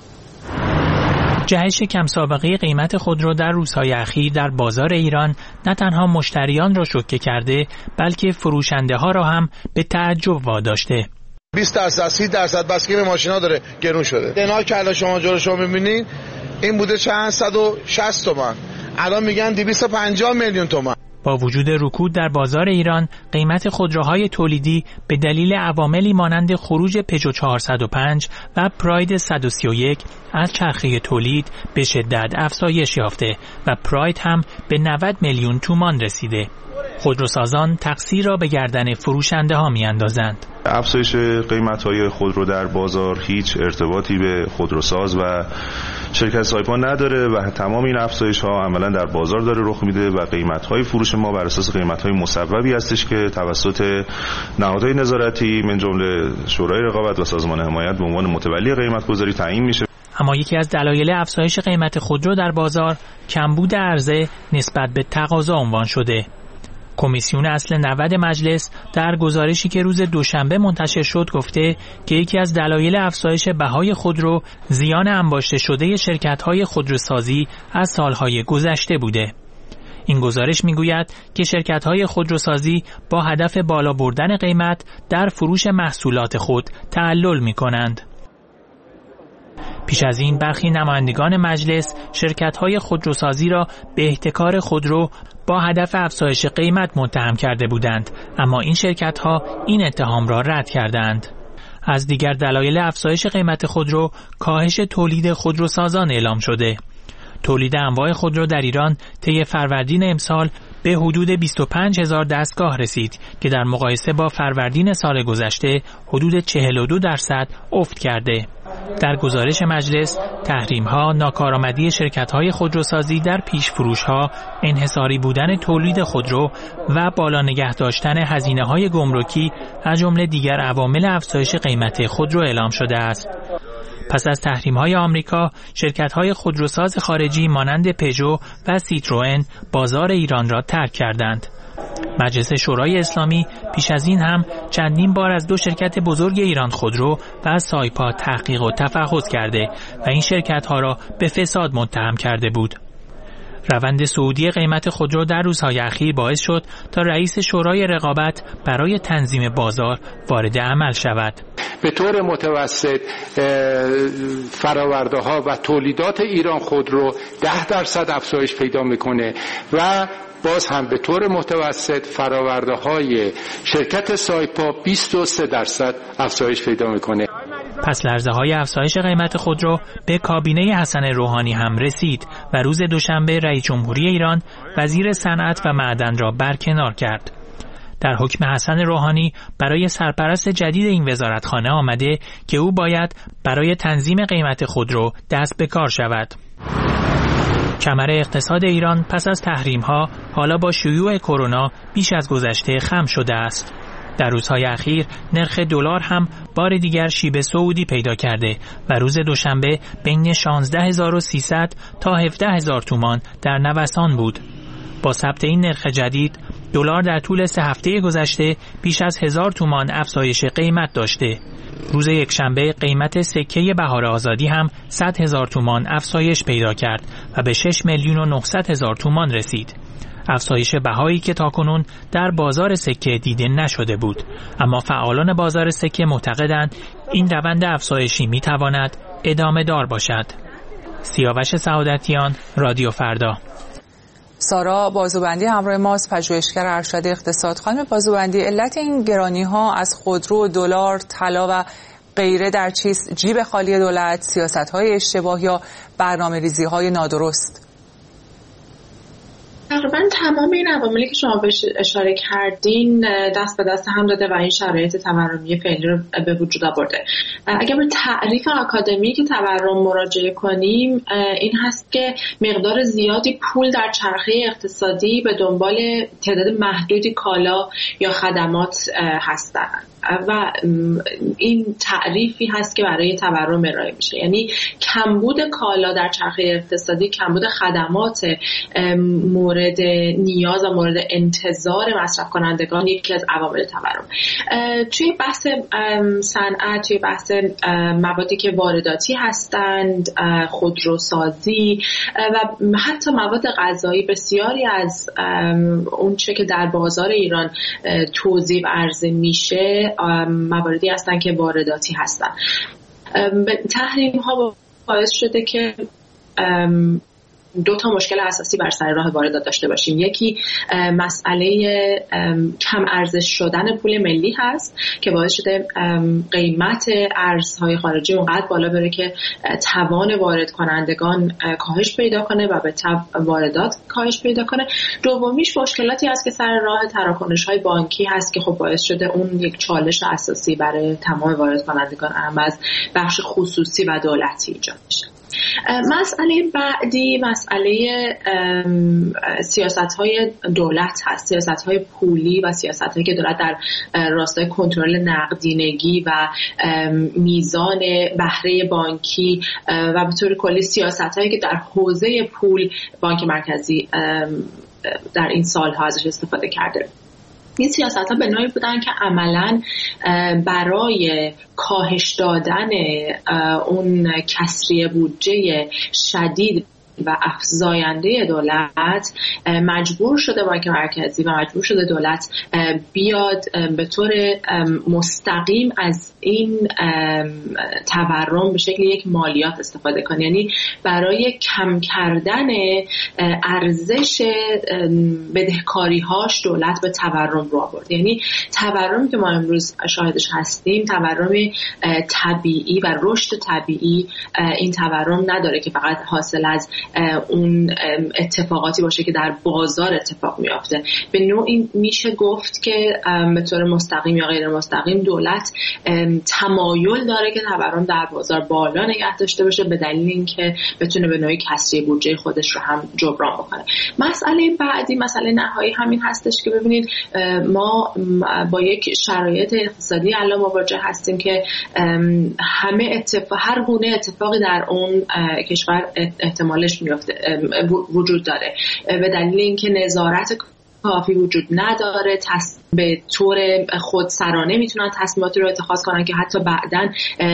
جهش کم سابقه قیمت خودرو در روزهای اخیر در بازار ایران نه تنها مشتریان را شوکه کرده، بلکه فروشنده ها را هم به تعجب واداشته. بیست درصد سی درصد بسکه به ماشینا داره گرون شده. دنا که الان شما جلو شما می‌بینید این بوده چند صد و شصت تومان، الان میگن دویست و پنجاه میلیون تومان. با وجود رکود در بازار ایران، قیمت خودروهای تولیدی به دلیل عواملی مانند خروج پژو چهارصد و پنج و پراید صد و سی و یک از چرخه تولید به شدت افزایش یافته و پراید هم به نود میلیون تومان رسیده. خودروسازان تقصیر را به گردن فروشنده ها می اندازند. افزایش قیمت‌های خودرو در بازار هیچ ارتباطی به خودروساز و شرکت سایپا نداره و تمام این افزایش‌ها عملاً در بازار داره رخ میده و قیمت‌های فروش ما بر اساس قیمت‌های مصوبی هستش که توسط نهادهای نظارتی من جمله شورای رقابت و سازمان حمایت به عنوان متولی قیمت‌گذاری تعیین میشه. اما یکی از دلایل افزایش قیمت خودرو در بازار کمبود عرضه نسبت به تقاضا عنوان شده. کمیسیون اصل نود مجلس در گزارشی که روز دوشنبه منتشر شد گفته که یکی از دلایل افزایش بهای خودرو زیان انباشته شده شرکت‌های خودروسازی از سالهای گذشته بوده. این گزارش میگوید که شرکت‌های خودروسازی با هدف بالا بردن قیمت در فروش محصولات خود تعلل می‌کنند. پیش از این برخی نمایندگان مجلس شرکت‌های خودروسازی را به احتکار خودرو با هدف افزایش قیمت متهم کرده بودند، اما این شرکت‌ها این اتهام را رد کردند. از دیگر دلایل افزایش قیمت خودرو کاهش تولید خودروسازان اعلام شده. تولید انواع خودرو در ایران طی فروردین امسال به حدود بیست و پنج هزار دستگاه رسید که در مقایسه با فروردین سال گذشته حدود چهل و دو درصد افت کرده. در گزارش مجلس، تحریم‌ها، ناکارآمدی شرکت‌های خودروسازی در پیش فروش‌ها، انحصاری بودن تولید خودرو و بالا نگه داشتن هزینه‌های گمرکی از جمله دیگر عوامل افزایش قیمت خودرو اعلام شده است. پس از تحریم‌های آمریکا، شرکت‌های خودروساز خارجی مانند پژو و سیتروئن بازار ایران را ترک کردند. مجلس شورای اسلامی پیش از این هم چندین بار از دو شرکت بزرگ ایران خودرو و سایپا تحقیق و تفحص کرده و این شرکت‌ها را به فساد متهم کرده بود. روند صعودی قیمت خودرو در روزهای اخیر باعث شد تا رئیس شورای رقابت برای تنظیم بازار وارد عمل شود. به طور متوسط فراورده ها و تولیدات ایران خودرو ده درصد افزایش پیدا میکنه و باز هم به طور متوسط فراورده های شرکت سایپا بیست و سه درصد افزایش پیدا میکنه. پس لرزه های افزایش قیمت خودرو به کابینه حسن روحانی هم رسید و روز دوشنبه رئیس جمهوری ایران وزیر صنعت و معدن را برکنار کرد. در حکم حسن روحانی برای سرپرست جدید این وزارتخانه آمده که او باید برای تنظیم قیمت خودرو دست به کار شود. کمر اقتصاد ایران پس از تحریم‌ها حالا با شیوع کرونا بیش از گذشته خم شده است. در روزهای اخیر نرخ دلار هم بار دیگر شیب صعودی پیدا کرده و روز دوشنبه بین شانزده هزار و سیصد تا هفده هزار تومان در نوسان بود. با ثبت این نرخ جدید دلار در طول سه هفته گذشته بیش از هزار تومان افزایش قیمت داشته. روز یکشنبه قیمت سکه بهار آزادی هم صد هزار تومان افزایش پیدا کرد و به شش میلیون و نهصد هزار تومان رسید. افزایش بهایی که تاکنون در بازار سکه دیده نشده بود، اما فعالان بازار سکه معتقدند این روند افزایشی میتواند ادامه دار باشد. سیاوش سعادتیان، رادیو فردا. سارا بازوبندی همراه ماست، پژوهشگر ارشد اقتصاد. خانم بازوبندی، علت این گرانی ها از خودرو، دلار، طلا و غیره در چیست؟ جیب خالی دولت، سیاست های اشتباه یا برنامه ریزی های نادرست؟ تقریبا تمام این عواملی که شما بهش اشاره کردین دست به دست هم داده و این شرایط تورمی فعلی رو به وجود آورده. اگر به تعریف آکادمیک تورم مراجعه کنیم، این هست که مقدار زیادی پول در چرخه اقتصادی به دنبال تعداد محدودی کالا یا خدمات هستند و این تعریفی هست که برای تورم ارائه میشه. یعنی کمبود کالا در چرخه اقتصادی، کمبود خدمات مورد نیاز و مورد انتظار مصرف کنندگان یکی از عوامل تورم. توی بحث صنعت، توی بحث موادی که وارداتی هستند، خودروسازی و حتی مواد غذایی، بسیاری از اون چه که در بازار ایران توزیع و عرضه میشه مواردی هستن که وارداتی هستن. تحریم ها باعث شده که دو تا مشکل اساسی بر سر راه واردات داشته باشیم. یکی مسئله کم ارزش شدن پول ملی هست که باعث شده قیمت ارزهای خارجی اونقدر بالا بره که توان وارد کنندگان کاهش پیدا کنه و به تبع واردات کاهش پیدا کنه. دومیش مشکلاتی هست که سر راه تراکنش‌های بانکی هست که خب باعث شده اون یک چالش اساسی برای تمام وارد کنندگان هم از بخش خصوصی و دولتی ایجاد میشه. مسئله بعدی مسئله سیاست‌های دولت هست، سیاست‌های پولی و سیاست‌هایی که دولت در راستای کنترل نقدینگی و میزان بهره بانکی و به طور کلی سیاست‌هایی که در حوزه پول بانک مرکزی در این سال‌ها ازش استفاده کرده. این سیاست‌ها به نوعی بودن که عملاً برای کاهش دادن اون کسری بودجه شدید و افزاینده دولت مجبور شده بانک مرکزی و مجبور شده دولت بیاد به طور مستقیم از این تورم به شکل یک مالیات استفاده کنه. یعنی برای کم کردن ارزش بدهکاری‌هاش دولت به تورم رو آورد. یعنی تورمی که ما امروز شاهدش هستیم تورم طبیعی و رشد طبیعی این تورم نداره که فقط حاصل از اون اتفاقاتی باشه که در بازار اتفاق میافته. به نوعی میشه گفت که به طور مستقیم یا غیر مستقیم دولت تمایل داره که تورم در بازار بالا نگه داشته باشه به دلیل اینکه بتونه به نوعی کسری بودجه خودش رو هم جبران بکنه. مسئله بعدی، مسئله نهایی همین هستش که ببینید ما با یک شرایط اقتصادی الان مواجه هستیم که همه اتفاق هر گونه اتفاقی در اون کشور احتمالش میفته وجود داره به دلیل اینکه نظارت کافی وجود نداره، تص... به طور خودسرانه میتونن تصمیماتی رو اتخاذ کنن که حتی بعداً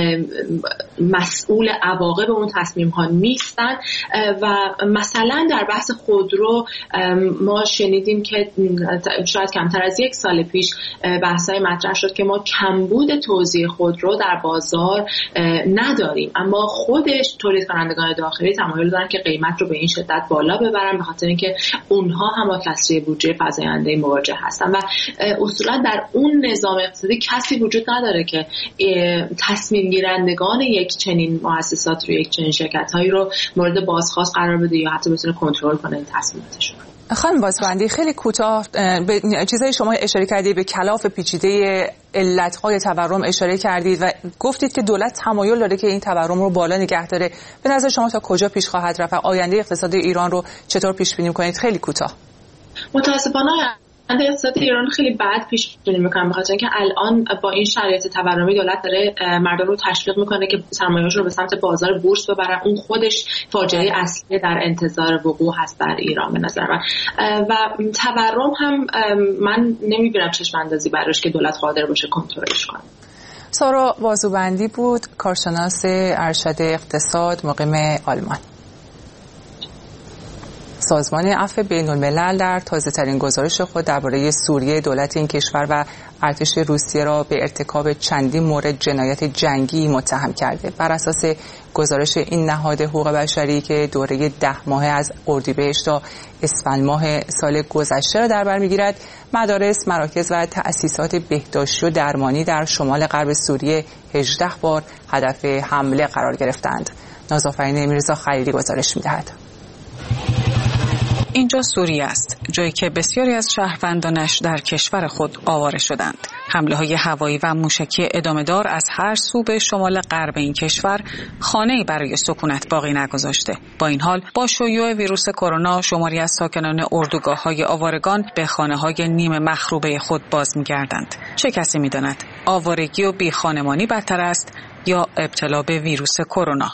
مسئول عواقب اون تصمیم ها نیستن. و مثلا در بحث خودرو ما شنیدیم که شاید کمتر از یک سال پیش بحثای مطرح شد که ما کمبود توزیع خودرو در بازار نداریم، اما خودش تولید کنندگان داخلی تمایل دارن که قیمت رو به این شدت بالا ببرن به خاطر اینکه اونها هم با کسری بودجه فزاینده مواجه هستن و اصولا در اون نظام اقتصادی کسی وجود نداره که تصمیم گیرندگان یک چنین مؤسسات رو، یک چنین شرکت‌هایی رو مورد بازخواست قرار بده یا حتی بتونه کنترل کنه این تصمیماتشون. خانم بازبندی خیلی کوتاه به چیزای شما اشاره کردید، به کلاف پیچیده علت‌های تورم اشاره کردید و گفتید که دولت تمایل داره که این تورم رو بالا نگه داره. به نظر شما تا کجا پیش خواهد رفت؟ آینده اقتصادی ایران رو چطور پیش بینی کنید؟ خیلی کوتاه. متاسفانه آینده اقتصاد ایران خیلی بد پیش بینی می‌کنم بخاطر اینکه الان با این شرایط تورمی دولت داره مردم رو تشویق میکنه که سرمایه‌هاشون رو به سمت بازار بورس ببرن. اون خودش فاجعه اصلی در انتظار وقوع هست در ایران به نظر من. و تورم هم من نمی‌بینم چشم اندازی براش که دولت قادر باشه کنترلش کنه. سارا بازوبندی بود، کارشناس ارشد اقتصاد مقیم آلمان. سازمان عفو بین‌الملل در تازه‌ترین گزارش خود درباره سوریه دولت این کشور و ارتش روسیه را به ارتکاب چندین مورد جنایت جنگی متهم کرده. بر اساس گزارش این نهاد حقوق بشری که دوره ده ماهه از اردیبهشت تا اسفند ماه سال گذشته را در بر می‌گیرد، مدارس، مراکز و تأسیسات بهداشتی و درمانی در شمال غرب سوریه هجده بار هدف حمله قرار گرفتند. نازآفرین میرزا خلیلی گزارش می‌دهد. اینجا سوریه است، جایی که بسیاری از شهروندانش در کشور خود آواره شدند. حمله‌های هوایی و موشکی ادامه‌دار از هر سو به شمال غرب این کشور خانه‌ای برای سکونت باقی نگذاشته. با این حال با شیوع ویروس کرونا شماری از ساکنان اردوگاه‌های آوارگان به خانه‌های نیمه مخروبه خود باز می‌گردند. چه کسی می‌داند آوارگی و بی‌خانمانی بدتر است یا ابتلا به ویروس کرونا؟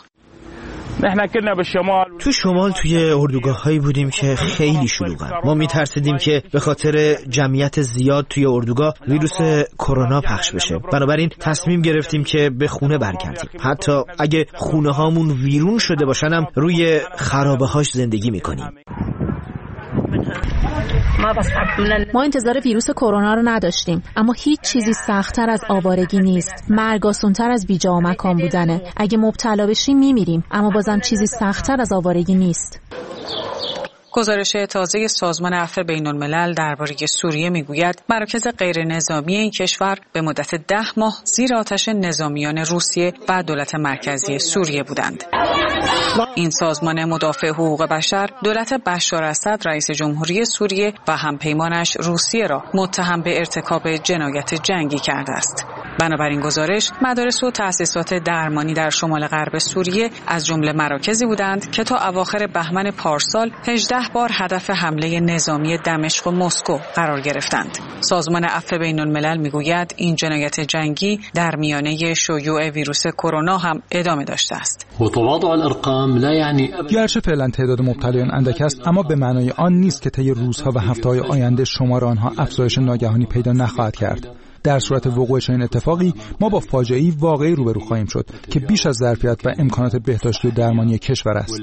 تو شمال توی اردوگاه‌هایی بودیم که خیلی شلوغن. ما می‌ترسیدیم که به خاطر جمعیت زیاد توی اردوگاه ویروس کرونا پخش بشه. بنابراین تصمیم گرفتیم که به خونه برگردیم. حتی اگه خونه‌هامون ویرون شده باشن هم روی خرابه‌هاش زندگی می‌کنیم. ما انتظار ویروس کرونا رو نداشتیم، اما هیچ چیزی سخت‌تر از آوارگی نیست. مرگ آسان‌تر از بی‌جا و مکان بودنه. اگه مبتلا بشیم میمیریم، اما بازم چیزی سخت‌تر از آوارگی نیست. گزارش تازه سازمان عفو بین‌الملل درباره سوریه میگوید مراکز غیر نظامی این کشور به مدت ده ماه زیر آتش نظامیان روسیه و دولت مرکزی سوریه بودند. این سازمان مدافع حقوق بشر دولت بشار اسد رئیس جمهوری سوریه و همپیمانش روسیه را متهم به ارتکاب جنایت جنگی کرده است. بنابراین گزارش مدارس و تأسیسات درمانی در شمال غرب سوریه از جمله مراکزی بودند که تا اواخر بهمن پارسال هجده بار هدف حمله نظامی دمشق و مسکو قرار گرفتند. سازمان عفو بین‌الملل میگوید این جنایت جنگی در میانه شیوع ویروس کرونا هم ادامه داشته است. گرچه فعلا تعداد مبتلایان اندک است، اما به معنای آن نیست که طی روزها و هفته‌های آینده شمار آنها افزایش ناگهانی پیدا نخواهد کرد. در صورت وقوع چنین اتفاقی ما با فاجعه‌ای واقعی روبرو خواهیم شد که بیش از ظرفیت و امکانات بهداشتی و درمانی کشور است.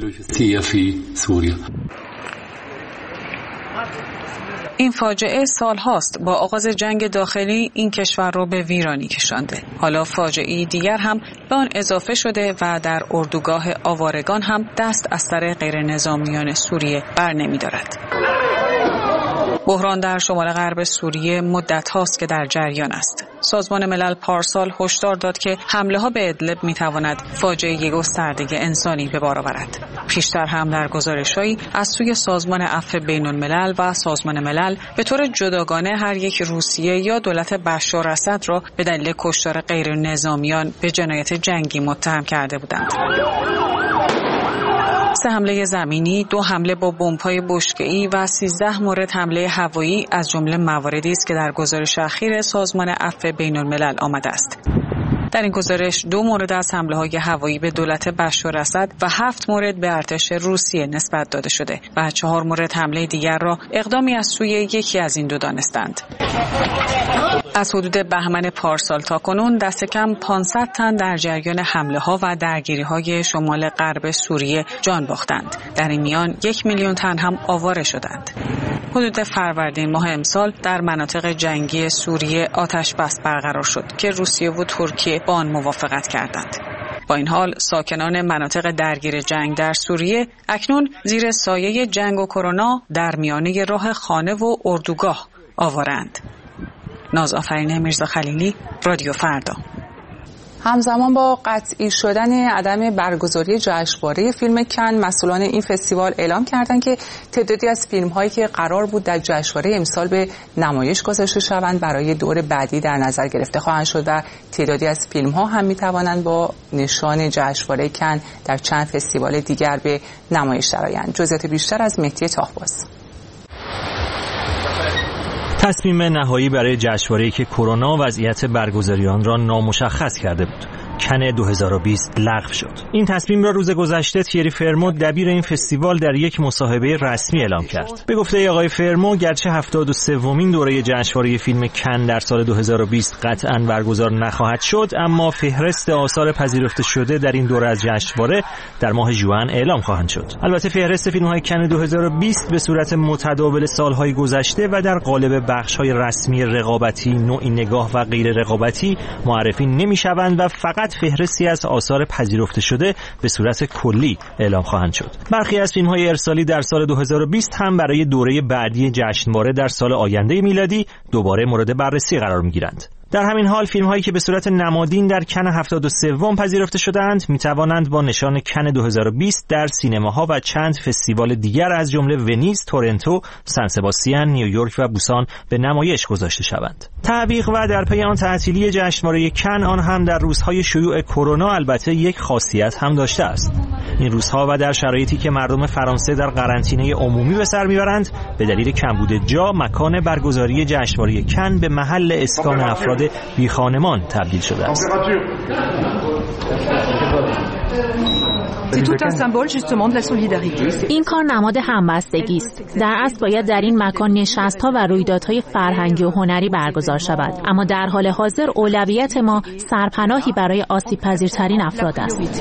این فاجعه سال هاست با آغاز جنگ داخلی این کشور را به ویرانی کشانده. حالا فاجعه‌ای دیگر هم به آن اضافه شده و در اردوگاه آوارگان هم دست از سر غیر نظامیان سوریه بر نمی دارد. بحران در شمال غرب سوریه مدت هاست که در جریان است. سازمان ملل پارسال هشدار داد که حمله ها به ادلب می تواند فاجعه گسترده انسانی به بار آورد. پیشتر هم در گزارش‌هایی از سوی سازمان عفو بین‌الملل و سازمان ملل به طور جداگانه هر یک روسیه یا دولت بشار اسد را به دلیل کشتار غیر نظامیان به جنایت جنگی متهم کرده بودند. سه حمله زمینی، دو حمله با بمب‌های بشکه‌ای و سیزده مورد حمله هوایی از جمله مواردی است که در گزارش اخیر سازمان عفو بین‌الملل آمده است. در این گزارش دو مورد از حمله‌های هوایی به دولت بشار اسد و هفت مورد به ارتش روسیه نسبت داده شده و چهار مورد حمله دیگر را اقدامی از سوی یکی از این دو دانستند. از حدود بهمن پارسال تا کنون دست کم پانصد تن در جریان حمله‌ها و درگیری‌های شمال غرب سوریه جان باختند. در این میان یک میلیون تن هم آواره شدند. حدود فروردین ماه امسال در مناطق جنگی سوریه آتش بس برقرار شد که روسیه و ترکیه با آن موافقت کردند. با این حال ساکنان مناطق درگیر جنگ در سوریه اکنون زیر سایه جنگ و کرونا در میانه راه خانه و اردوگاه آوارند. نازآفرین میرزا خلیلی، رادیو فردا. همزمان با قطعی شدن عدم برگزاری جشنواره فیلم کن، مسئولان این فستیوال اعلام کردند که تعدادی از فیلم‌هایی که قرار بود در جشنواره امسال به نمایش گذاشته شوند برای دور بعدی در نظر گرفته خواهند شد و تعدادی از فیلم‌ها هم می‌توانند با نشان جشنواره کن در چند فستیوال دیگر به نمایش درآیند. جزئیات بیشتر از مهدی تاهباز. تصمیم نهایی برای جشنواره‌ای که کرونا وضعیت برگزاری آن را نامشخص کرده بود، کن دو هزار و بیست لغو شد. این تصمیم را روز گذشته تیری فرمو دبیر این فستیوال در یک مصاحبه رسمی اعلام کرد. به گفته آقای فرمو گرچه هفتاد و سومین دوره جشنواره فیلم کن در سال دو هزار و بیست قطعاً برگزار نخواهد شد، اما فهرست آثار پذیرفته شده در این دوره از جشنواره در ماه ژوئن اعلام خواهند شد. البته فهرست فیلم‌های کن دو هزار و بیست به صورت متداول سال‌های گذشته و در قالب بخش‌های رسمی رقابتی، نوعی نگاه و غیر رقابتی معرفی نمی‌شوند و فقط فهرستی از آثار پذیرفته شده به صورت کلی اعلام خواهند شد. برخی از فیلم‌های ارسالی در سال دو هزار و بیست هم برای دوره بعدی جشنواره در سال آینده میلادی دوباره مورد بررسی قرار می‌گیرند. در همین حال فیلم هایی که به صورت نمادین در کن هفتاد و سه پذیرفته شدند می توانند با نشان کن دو هزار و بیست در سینماها و چند فستیوال دیگر از جمله ونیز، تورنتو، سن سباستین، نیویورک و بوسان به نمایش گذاشته شوند. تعویق و در پی آن تعطیلی جشنواره کن، آن هم در روزهای شیوع کرونا، البته یک خاصیت هم داشته است. این روزها و در شرایطی که مردم فرانسه در قرنطینه عمومی به سر میبرند، به دلیل کمبود جا، مکان برگزاری جشنواره کن به محل اسکان افراد بی خانمان تبدیل شده است. این کار نماد همبستگی است. در اصل باید در این مکان نشست‌ها و رویدادهای فرهنگی و هنری برگزار شود، اما در حال حاضر اولویت ما سرپناهی برای آسیب‌پذیرترین افراد است.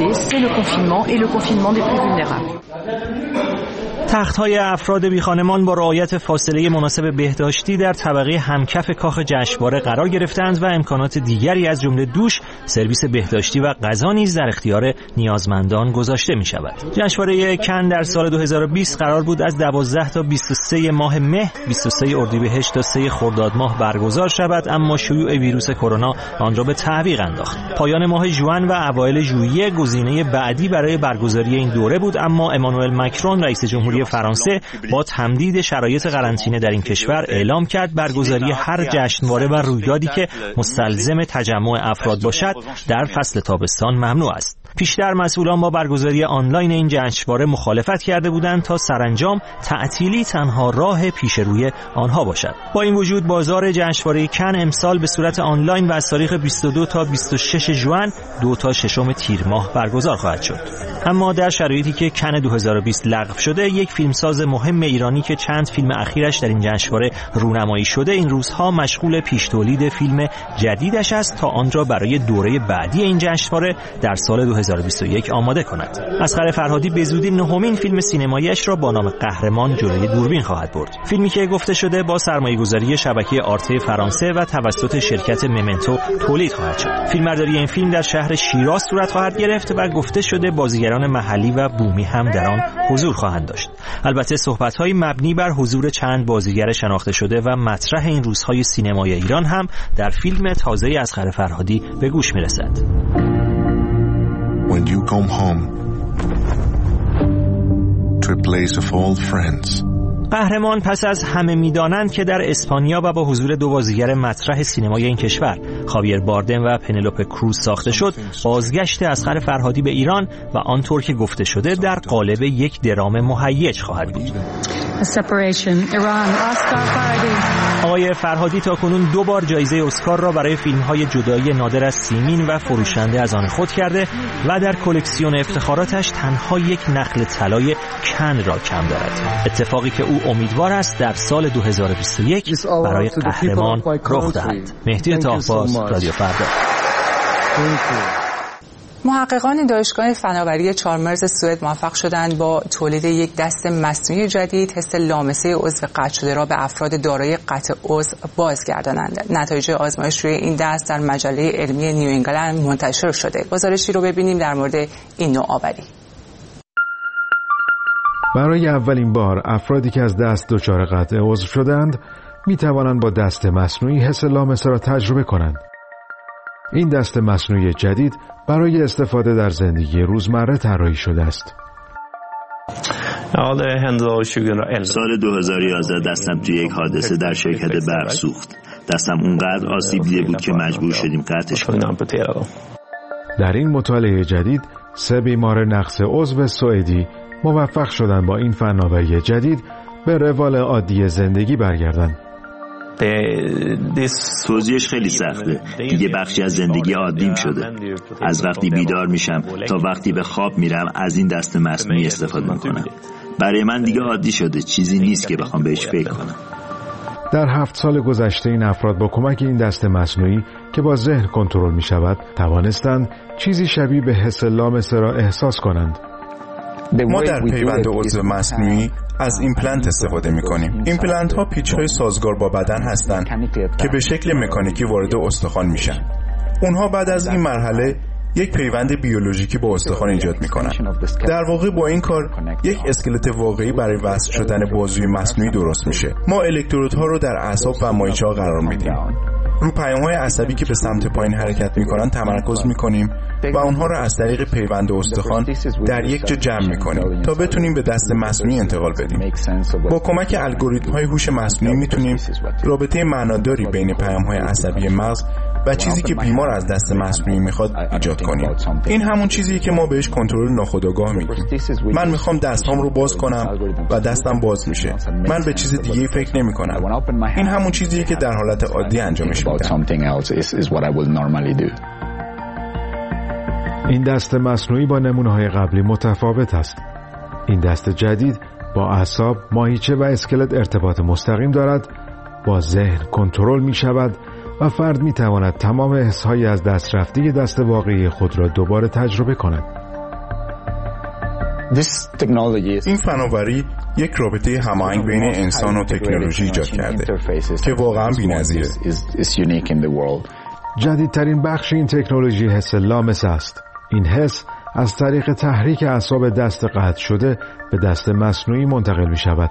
تخت‌های افراد بی خانمان با رعایت فاصله مناسب بهداشتی در طبقه همکف کاخ جشنواره قرار گرفتند و امکانات دیگری از جمله دوش، سرویس بهداشتی و غذا نیز در اختیار نیازمندان گذاشته می شود. جشنواره کن در سال دو هزار و بیست قرار بود از دوازده تا بیست و سه ماه مه، بیست و سه اردیبهشت تا سه خرداد ماه برگزار شود، اما شیوع ویروس کرونا آن را به تعویق انداخت. پایان ماه ژوئن و اوایل ژوئیه گزینه بعدی برای برگزاری این دوره بود، اما امانوئل مکرون رئیس جمهوری فرانسه با تمدید شرایط قرنطینه در این کشور اعلام کرد برگزاری هر جشنواره و رویدادی که مستلزم تجمع افراد باشد در فصل تابستان ممنوع است. پیشتر مسئولان با برگزاری آنلاین این جشنواره مخالفت کرده بودند تا سرانجام تعطیلی تنها راه پیش روی آنها باشد. با این وجود بازار جشنواره کن امسال به صورت آنلاین و از تاریخ بیست و دو تا بیست و شش ژوئن دو تا ششم تیر ماه برگزار خواهد شد. اما در شرایطی که کن دو هزار و بیست لغو شده، یک فیلمساز مهم ایرانی که چند فیلم اخیرش در این جشنواره رونمایی شده، این روزها مشغول پیش تولید فیلم جدیدش است تا آن را برای دوره بعدی این جشنواره در سال دو هزار و بیست و یک آماده کند. اصغر فرهادی به زودی نهمین فیلم سینمایی‌اش را با نام قهرمان جلوی دوربین خواهد برد. فیلمی که گفته شده با سرمایه‌گذاری شبکه آرته فرانسه و توسط شرکت ممنتو تولید خواهد شد. فیلمبرداری این فیلم در شهر شیراز صورت خواهد گرفت و گفته شده بازیگران محلی و بومی هم در آن حضور خواهند داشت. البته صحبت‌های مبنی بر حضور چند بازیگر شناخته شده و مطرح این روزهای سینمای ایران هم در فیلم تازه اصغر فرهادی به گوش می‌رسد. When you come home to a place of old friends. قهرمان پس از همه میدانند که در اسپانیا و با حضور دو بازیگر مطرح سینمای این کشور، خاویر باردم و پنلوپ کروز ساخته شد، بازگشت اصغر فرهادی به ایران و آنطور که گفته شده در قالب یک درام مهیج خواهد بود. آقای فرهادی تاکنون دو بار جایزه اسکار را برای فیلم‌های جدایی نادر از سیمین و فروشنده از آن خود کرده و در کلکسیون افتخاراتش تنها یک نخل طلای کن را کم دارد. اتفاقی که او امیدوار است در سال دو هزار و بیست و یک برای قهرمان رخ دهد. مهدی طاه‌باز، رادیو فردا. محققان دانشگاه فناوری چارمرز سوئد موفق شدند با تولید یک دست مصنوعی جدید حس لامسه عضو قطع شده را به افراد دارای قطع عضو بازگردانند. نتایج آزمایش روی این دست در مجله علمی نیو انگلند منتشر شده. گزارشی رو ببینیم در مورد این نوآوری. برای اولین بار افرادی که از دست دچار قطع عضو شدند می توانند با دست مصنوعی حس لامسه را تجربه کنند. این دست مصنوعی جدید برای استفاده در زندگی روزمره طراحی شده است. سال دو هزار و یازده دستم توی یک حادثه در شرکت برق سوخت. دستم اونقدر آسیب دیده بود که مجبور شدیم قطعش کنیم. در این مطالعه جدید سه بیمار نقص عضو سوئدی موفق شدند با این فناوری جدید به روال عادی زندگی برگردند. توضیحش خیلی سخته. دیگه بخشی از زندگی عادیم شده. از وقتی بیدار میشم تا وقتی به خواب میرم از این دست مصنوعی استفاده میکنم. برای من دیگه عادی شده، چیزی نیست که بخوام بهش فکر کنم. در هفت سال گذشته این افراد با کمک این دست مصنوعی که با ذهن کنترل میشود توانستند چیزی شبیه به حس لامسه را احساس کنند. ما در پیوند عضو مصنوعی از ایمپلنت استفاده می‌کنیم. ایمپلنت ها پیچ‌های سازگار با بدن هستند که به شکل مکانیکی وارد استخوان میشن. اونها بعد از این مرحله یک پیوند بیولوژیکی با استخوان ایجاد می‌کنن. در واقع با این کار یک اسکلت واقعی برای وصل شدن بازوی مصنوعی درست میشه. ما الکترودها رو در اعصاب و مایچه‌ها قرار میدیم. رو پیام‌های عصبی که به سمت پایین حرکت می‌کنن تمرکز می‌کنیم و اونها رو از طریق پیوند استخوان در یک جا جمع می‌کنیم تا بتونیم به دست مصنوعی انتقال بدیم. با کمک الگوریتم‌های هوش مصنوعی می‌تونیم رابطه معناداری بین پیام‌های عصبی مغز و چیزی که بیمار از دست مصنوعی میخواد ایجاد کنیم. این همون چیزیه که ما بهش کنترل ناخودآگاه میگیم. من میخوام دستام رو باز کنم و دستم باز میشه. من به چیز دیگه فکر نمیکنم. این همون چیزیه که در حالت عادی انجامش میدم. این دست مصنوعی با نمونه‌های قبلی متفاوت است. این دست جدید با اعصاب، ماهیچه و اسکلت ارتباط مستقیم دارد، با ذهن کنترل میشود و فرد می تواند تمام حس‌های از دست رفته دست واقعی خود را دوباره تجربه کند. این فناوری یک رابطه هماهنگ بین انسان و تکنولوژی ایجاد کرده که واقعا بی‌نظیره. جدیدترین بخش این تکنولوژی حس لامس است. این حس از طریق تحریک اعصاب دست قطع شده به دست مصنوعی منتقل می شود.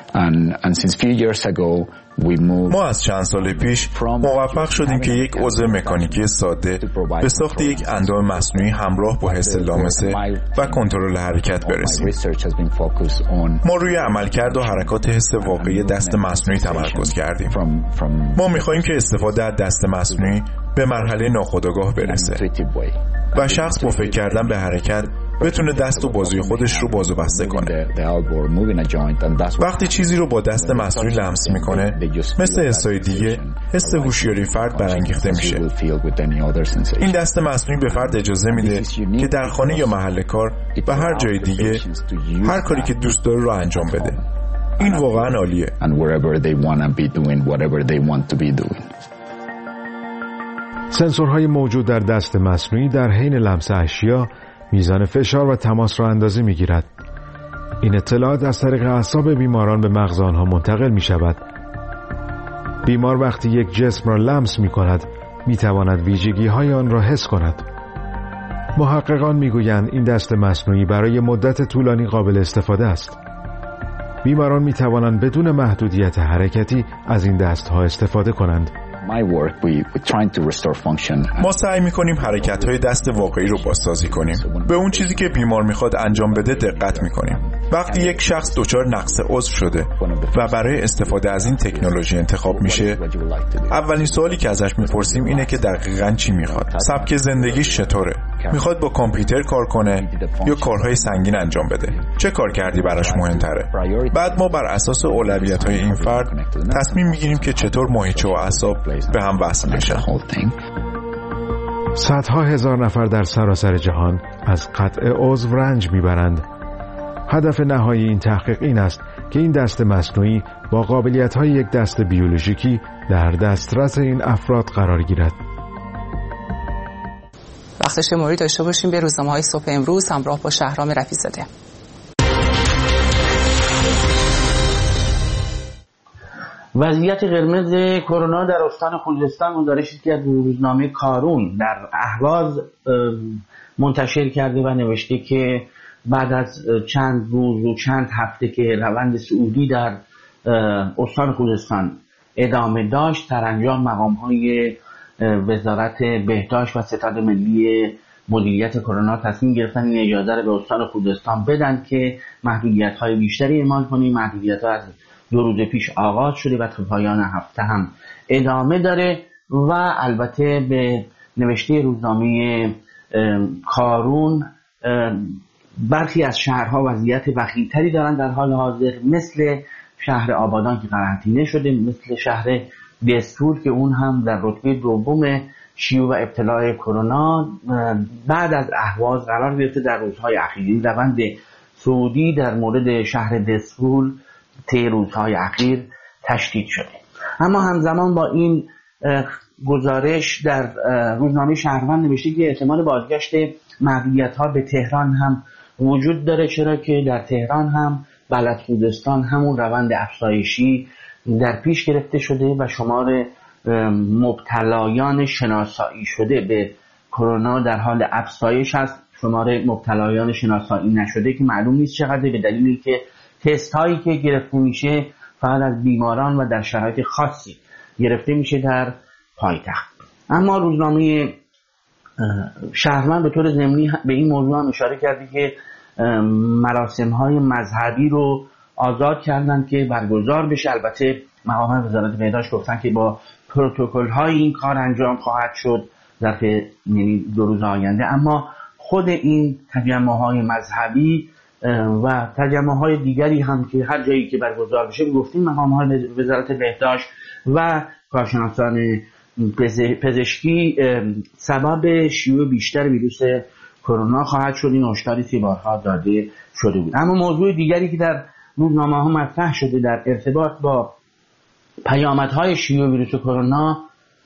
ما از چند سال پیش موفق شدیم که یک عضو مکانیکی ساده به ساخت یک اندام مصنوعی همراه با حس لامسه و کنترل حرکت برسیم. ما روی عملکرد و حرکات حس واقعی دست مصنوعی تمرکز کردیم. ما می‌خواهیم که استفاده از دست مصنوعی به مرحله ناخودآگاه برسه و شخص با فکر کردن به حرکت بتونه دست و بازوی خودش رو باز و بسته کنه. وقتی چیزی رو با دست مصنوعی لمس میکنه، مثل حسای دیگه، حس هوشیاری فرد برانگیخته میشه. این دست مصنوعی به فرد اجازه میده که در خانه یا محل کار و هر جای دیگه هر کاری که دوست داره رو انجام بده. این واقعا عالیه. سنسورهای موجود در دست مصنوعی در حین لمس اشیا میزان فشار و تماس را اندازه میگیرد. این اطلاعات از طریق اعصاب بیماران به مغز آنها منتقل می شود. بیمار وقتی یک جسم را لمس می کند می تواند ویژگی های آن را حس کند. محققان می گویند این دست مصنوعی برای مدت طولانی قابل استفاده است. بیماران می توانند بدون محدودیت حرکتی از این دست ها استفاده کنند. ما سعی می‌کنیم حرکت‌های دست واقعی رو بازسازی کنیم. به اون چیزی که بیمار می‌خواد انجام بده دقت می‌کنیم. وقتی یک شخص دچار نقص عضو شده و برای استفاده از این تکنولوژی انتخاب میشه، اولین سوالی که ازش می‌پرسیم اینه که دقیقاً چی می‌خواد. سبک زندگیش چطوره؟ می‌خواد با کامپیوتر کار کنه یا کارهای سنگین انجام بده؟ چه کار کردی براش مهم‌تره؟ بعد ما بر اساس اولویت‌های این فرد تصمیم می‌گیریم که چطور ماهیچه و اعصاب به هم وصل بشن. صدها هزار نفر در سراسر جهان از قطع عضو رنج میبرند. هدف نهایی این تحقیق این است که این دست مصنوعی با قابلیت‌های یک دست بیولوژیکی در دسترس این افراد قرار گیرد. وقت شماری داشته باشیم به روزنامه‌های صبح امروز همراه با شهرام رفیع‌زاده. وضعیت قرمز کرونا در استان خوزستان گزارشی که از روزنامه کارون در اهواز منتشر کرده و نوشته که بعد از چند روز و چند هفته که روند صعودی در استان خوزستان ادامه داشت، سرانجام مقام‌های وزارت بهداشت و ستاد ملی مدیریت کرونا تصمیم گرفتن این اجازه را به استان خوزستان بدن که محدودیت‌های بیشتری اعمال کنیم. محدودیت‌ها از دو روز پیش آغاز شده و تا پایان هفته هم ادامه داره و البته به نوشته روزنامه کارون برخی از شهرها وضعیت وخیم‌تری دارن در حال حاضر، مثل شهر آبادان که قرنطینه شده، مثل شهر دستور که اون هم در رتبه دوم شیوع و ابتلاع کرونا بعد از اهواز قرار گرفته. در روزهای اخیر روند صعودی در مورد شهر دستور طی روزهای اخیر تشدید شده. اما همزمان با این گزارش در روزنامه شهروند نوشته که احتمال بازگشت محدودیت‌ها به تهران هم وجود داره، چرا که در تهران هم بلد خوزستان همون روند افزایشی در پیش گرفته شده و شمار مبتلایان شناسایی شده به کرونا در حال افزایش است. شمار مبتلایان شناسایی نشده که معلوم نیست چقدر، به دلیلی که تست هایی که گرفته میشه فقط از بیماران و در شرایط خاصی گرفته میشه در پایتخت. اما روزنامه شهروند به طور ضمنی به این موضوع هم اشاره کرده که مراسم‌های مذهبی رو آزاد کردن که برگزار بشه. البته مقامات وزارت بهداشت گفتن که با پروتکل‌های این کار انجام خواهد شد در یعنی دو روز آینده. اما خود این تجمع‌های مذهبی و تجمع‌های دیگری هم که هر جایی که برگزار بشه گفتیم مقامات وزارت بهداشت و کارشناسان پزشکی سبب شیوع بیشتر ویروس کرونا خواهد شد. این هشداری سی بارها داده شده بود. اما موضوع دیگری که در روزنامه ها مطرح شده در ارتباط با پیامدهای شیوع ویروس کرونا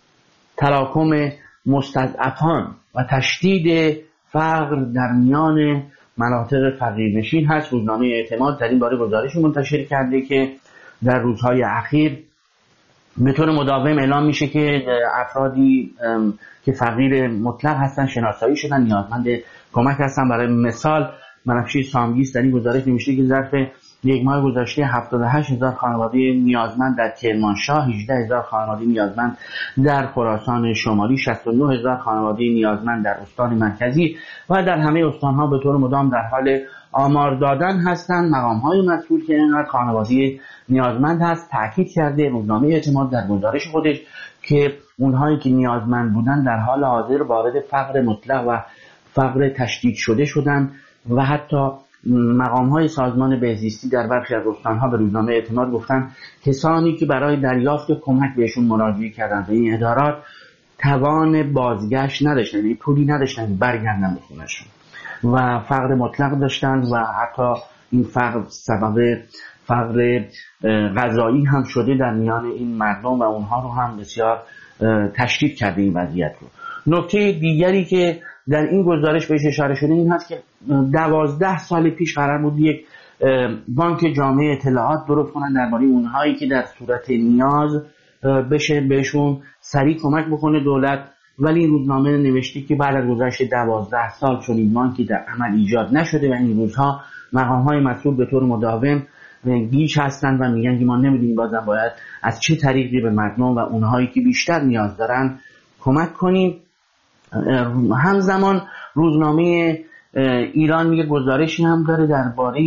تراکم مستضعفان و تشدید فقر در میان مناطق فقیرنشین هست. روزنامه اعتماد در این باره گزارش منتشر کرده که در روزهای اخیر به طور مداوم اعلام میشه که افرادی که فقیر مطلق هستن شناسایی شدن، نیازمند کمک هستن. برای مثال منفشی سامگیس در این گزارش نوشته که ظرف یک ماه گذشته هفتاد و هشت هزار خانواده نیازمند در کرمانشاه، هجده هزار خانواده نیازمند در خراسان شمالی، شصت و نه هزار خانواده نیازمند در استان مرکزی و در همه استانها به طور مدام در حال آمار دادن هستند. مقام‌های مسئول که اینقدر خانواده نیازمند هست تاکید کرده روزنامه اعتماد در گزارش خودش که اونهایی که نیازمند بودن در حال حاضر وارد فقر مطلق و فقر تشدید شده شدند و حتی مقام‌های سازمان بهزیستی در برخی از استان‌ها به روزنامه اعتماد گفتن کسانی که برای دریافت کمک بهشون مراجعه کردند به این ادارات توان بازگشت نداشتن، یعنی پولی نداشتن برگردن به خونه‌شون و فقر مطلق داشتن و حتی این فقر سبب فقر غذایی هم شده در میان این مردم و اونها رو هم بسیار تشدید کرده این وضعیت رو. نکته دیگری که در این گزارش بهش اشاره شده این هست که دوازده سال پیش قرار بود یک بانک جامعه اطلاعات درست کنن درباره اونهایی که در صورت نیاز بشه بهشون سریع کمک بکنه دولت، ولی این روزنامه نوشته که بعد از گذشت دوازده سال چون این بانکی در عمل ایجاد نشده و این روزها مقام‌های مسئول به طور مداوم گیج هستند و میگن که ما نمیدونیم بازم باید از چه طریقی به مردم و اونهایی که بیشتر نیاز دارن کمک کنیم. همزمان روزنامه ایران میگه گزارشی هم داره درباره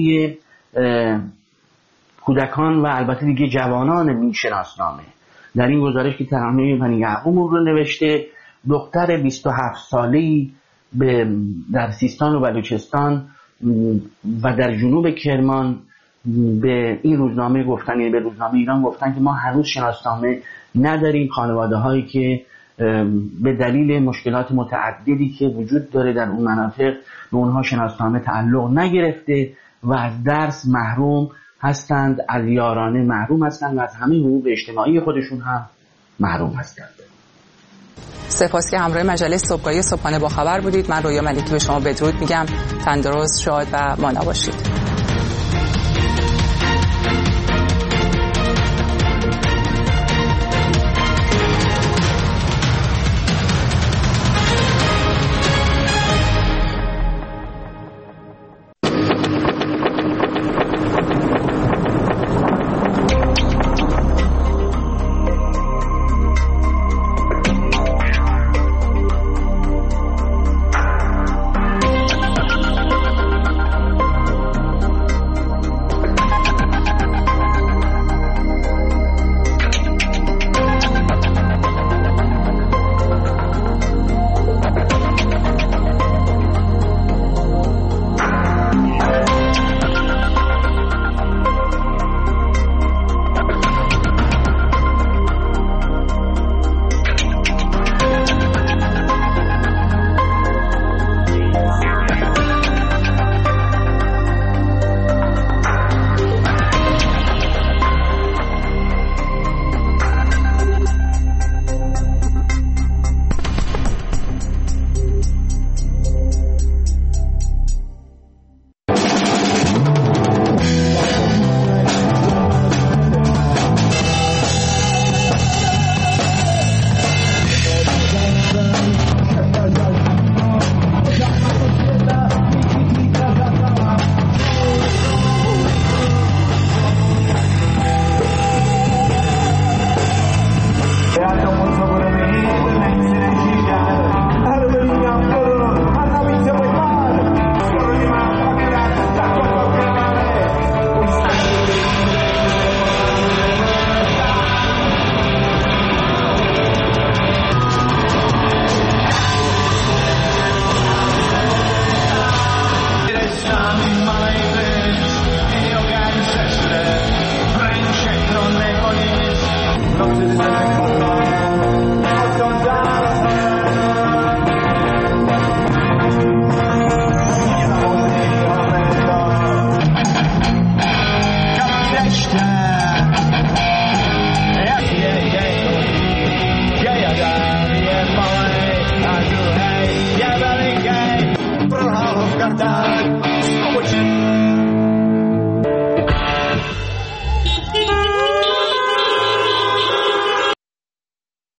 کودکان و البته دیگه جوانان میشناسنامه. در این گزارش که ترانه بنی یعقوب رو نوشته، دختر بیست و هفت ساله‌ای به در سیستان و بلوچستان و در جنوب کرمان به این روزنامه گفتن، یعنی به روزنامه ایران گفتن که ما هنوز شناسنامه نداریم. خانواده هایی که به دلیل مشکلات متعددی که وجود داره در اون مناطق به اونها شناسنامه تعلق نگرفته و از درس محروم هستند، از یارانه محروم هستند و از همه حقوق اجتماعی خودشون هم محروم هستند. سپاس که همراه مجله صبحگاهی صبحانه با خبر بودید. من رویا ملکی به شما بدرود میگم. تندرست، شاد و مانا باشید.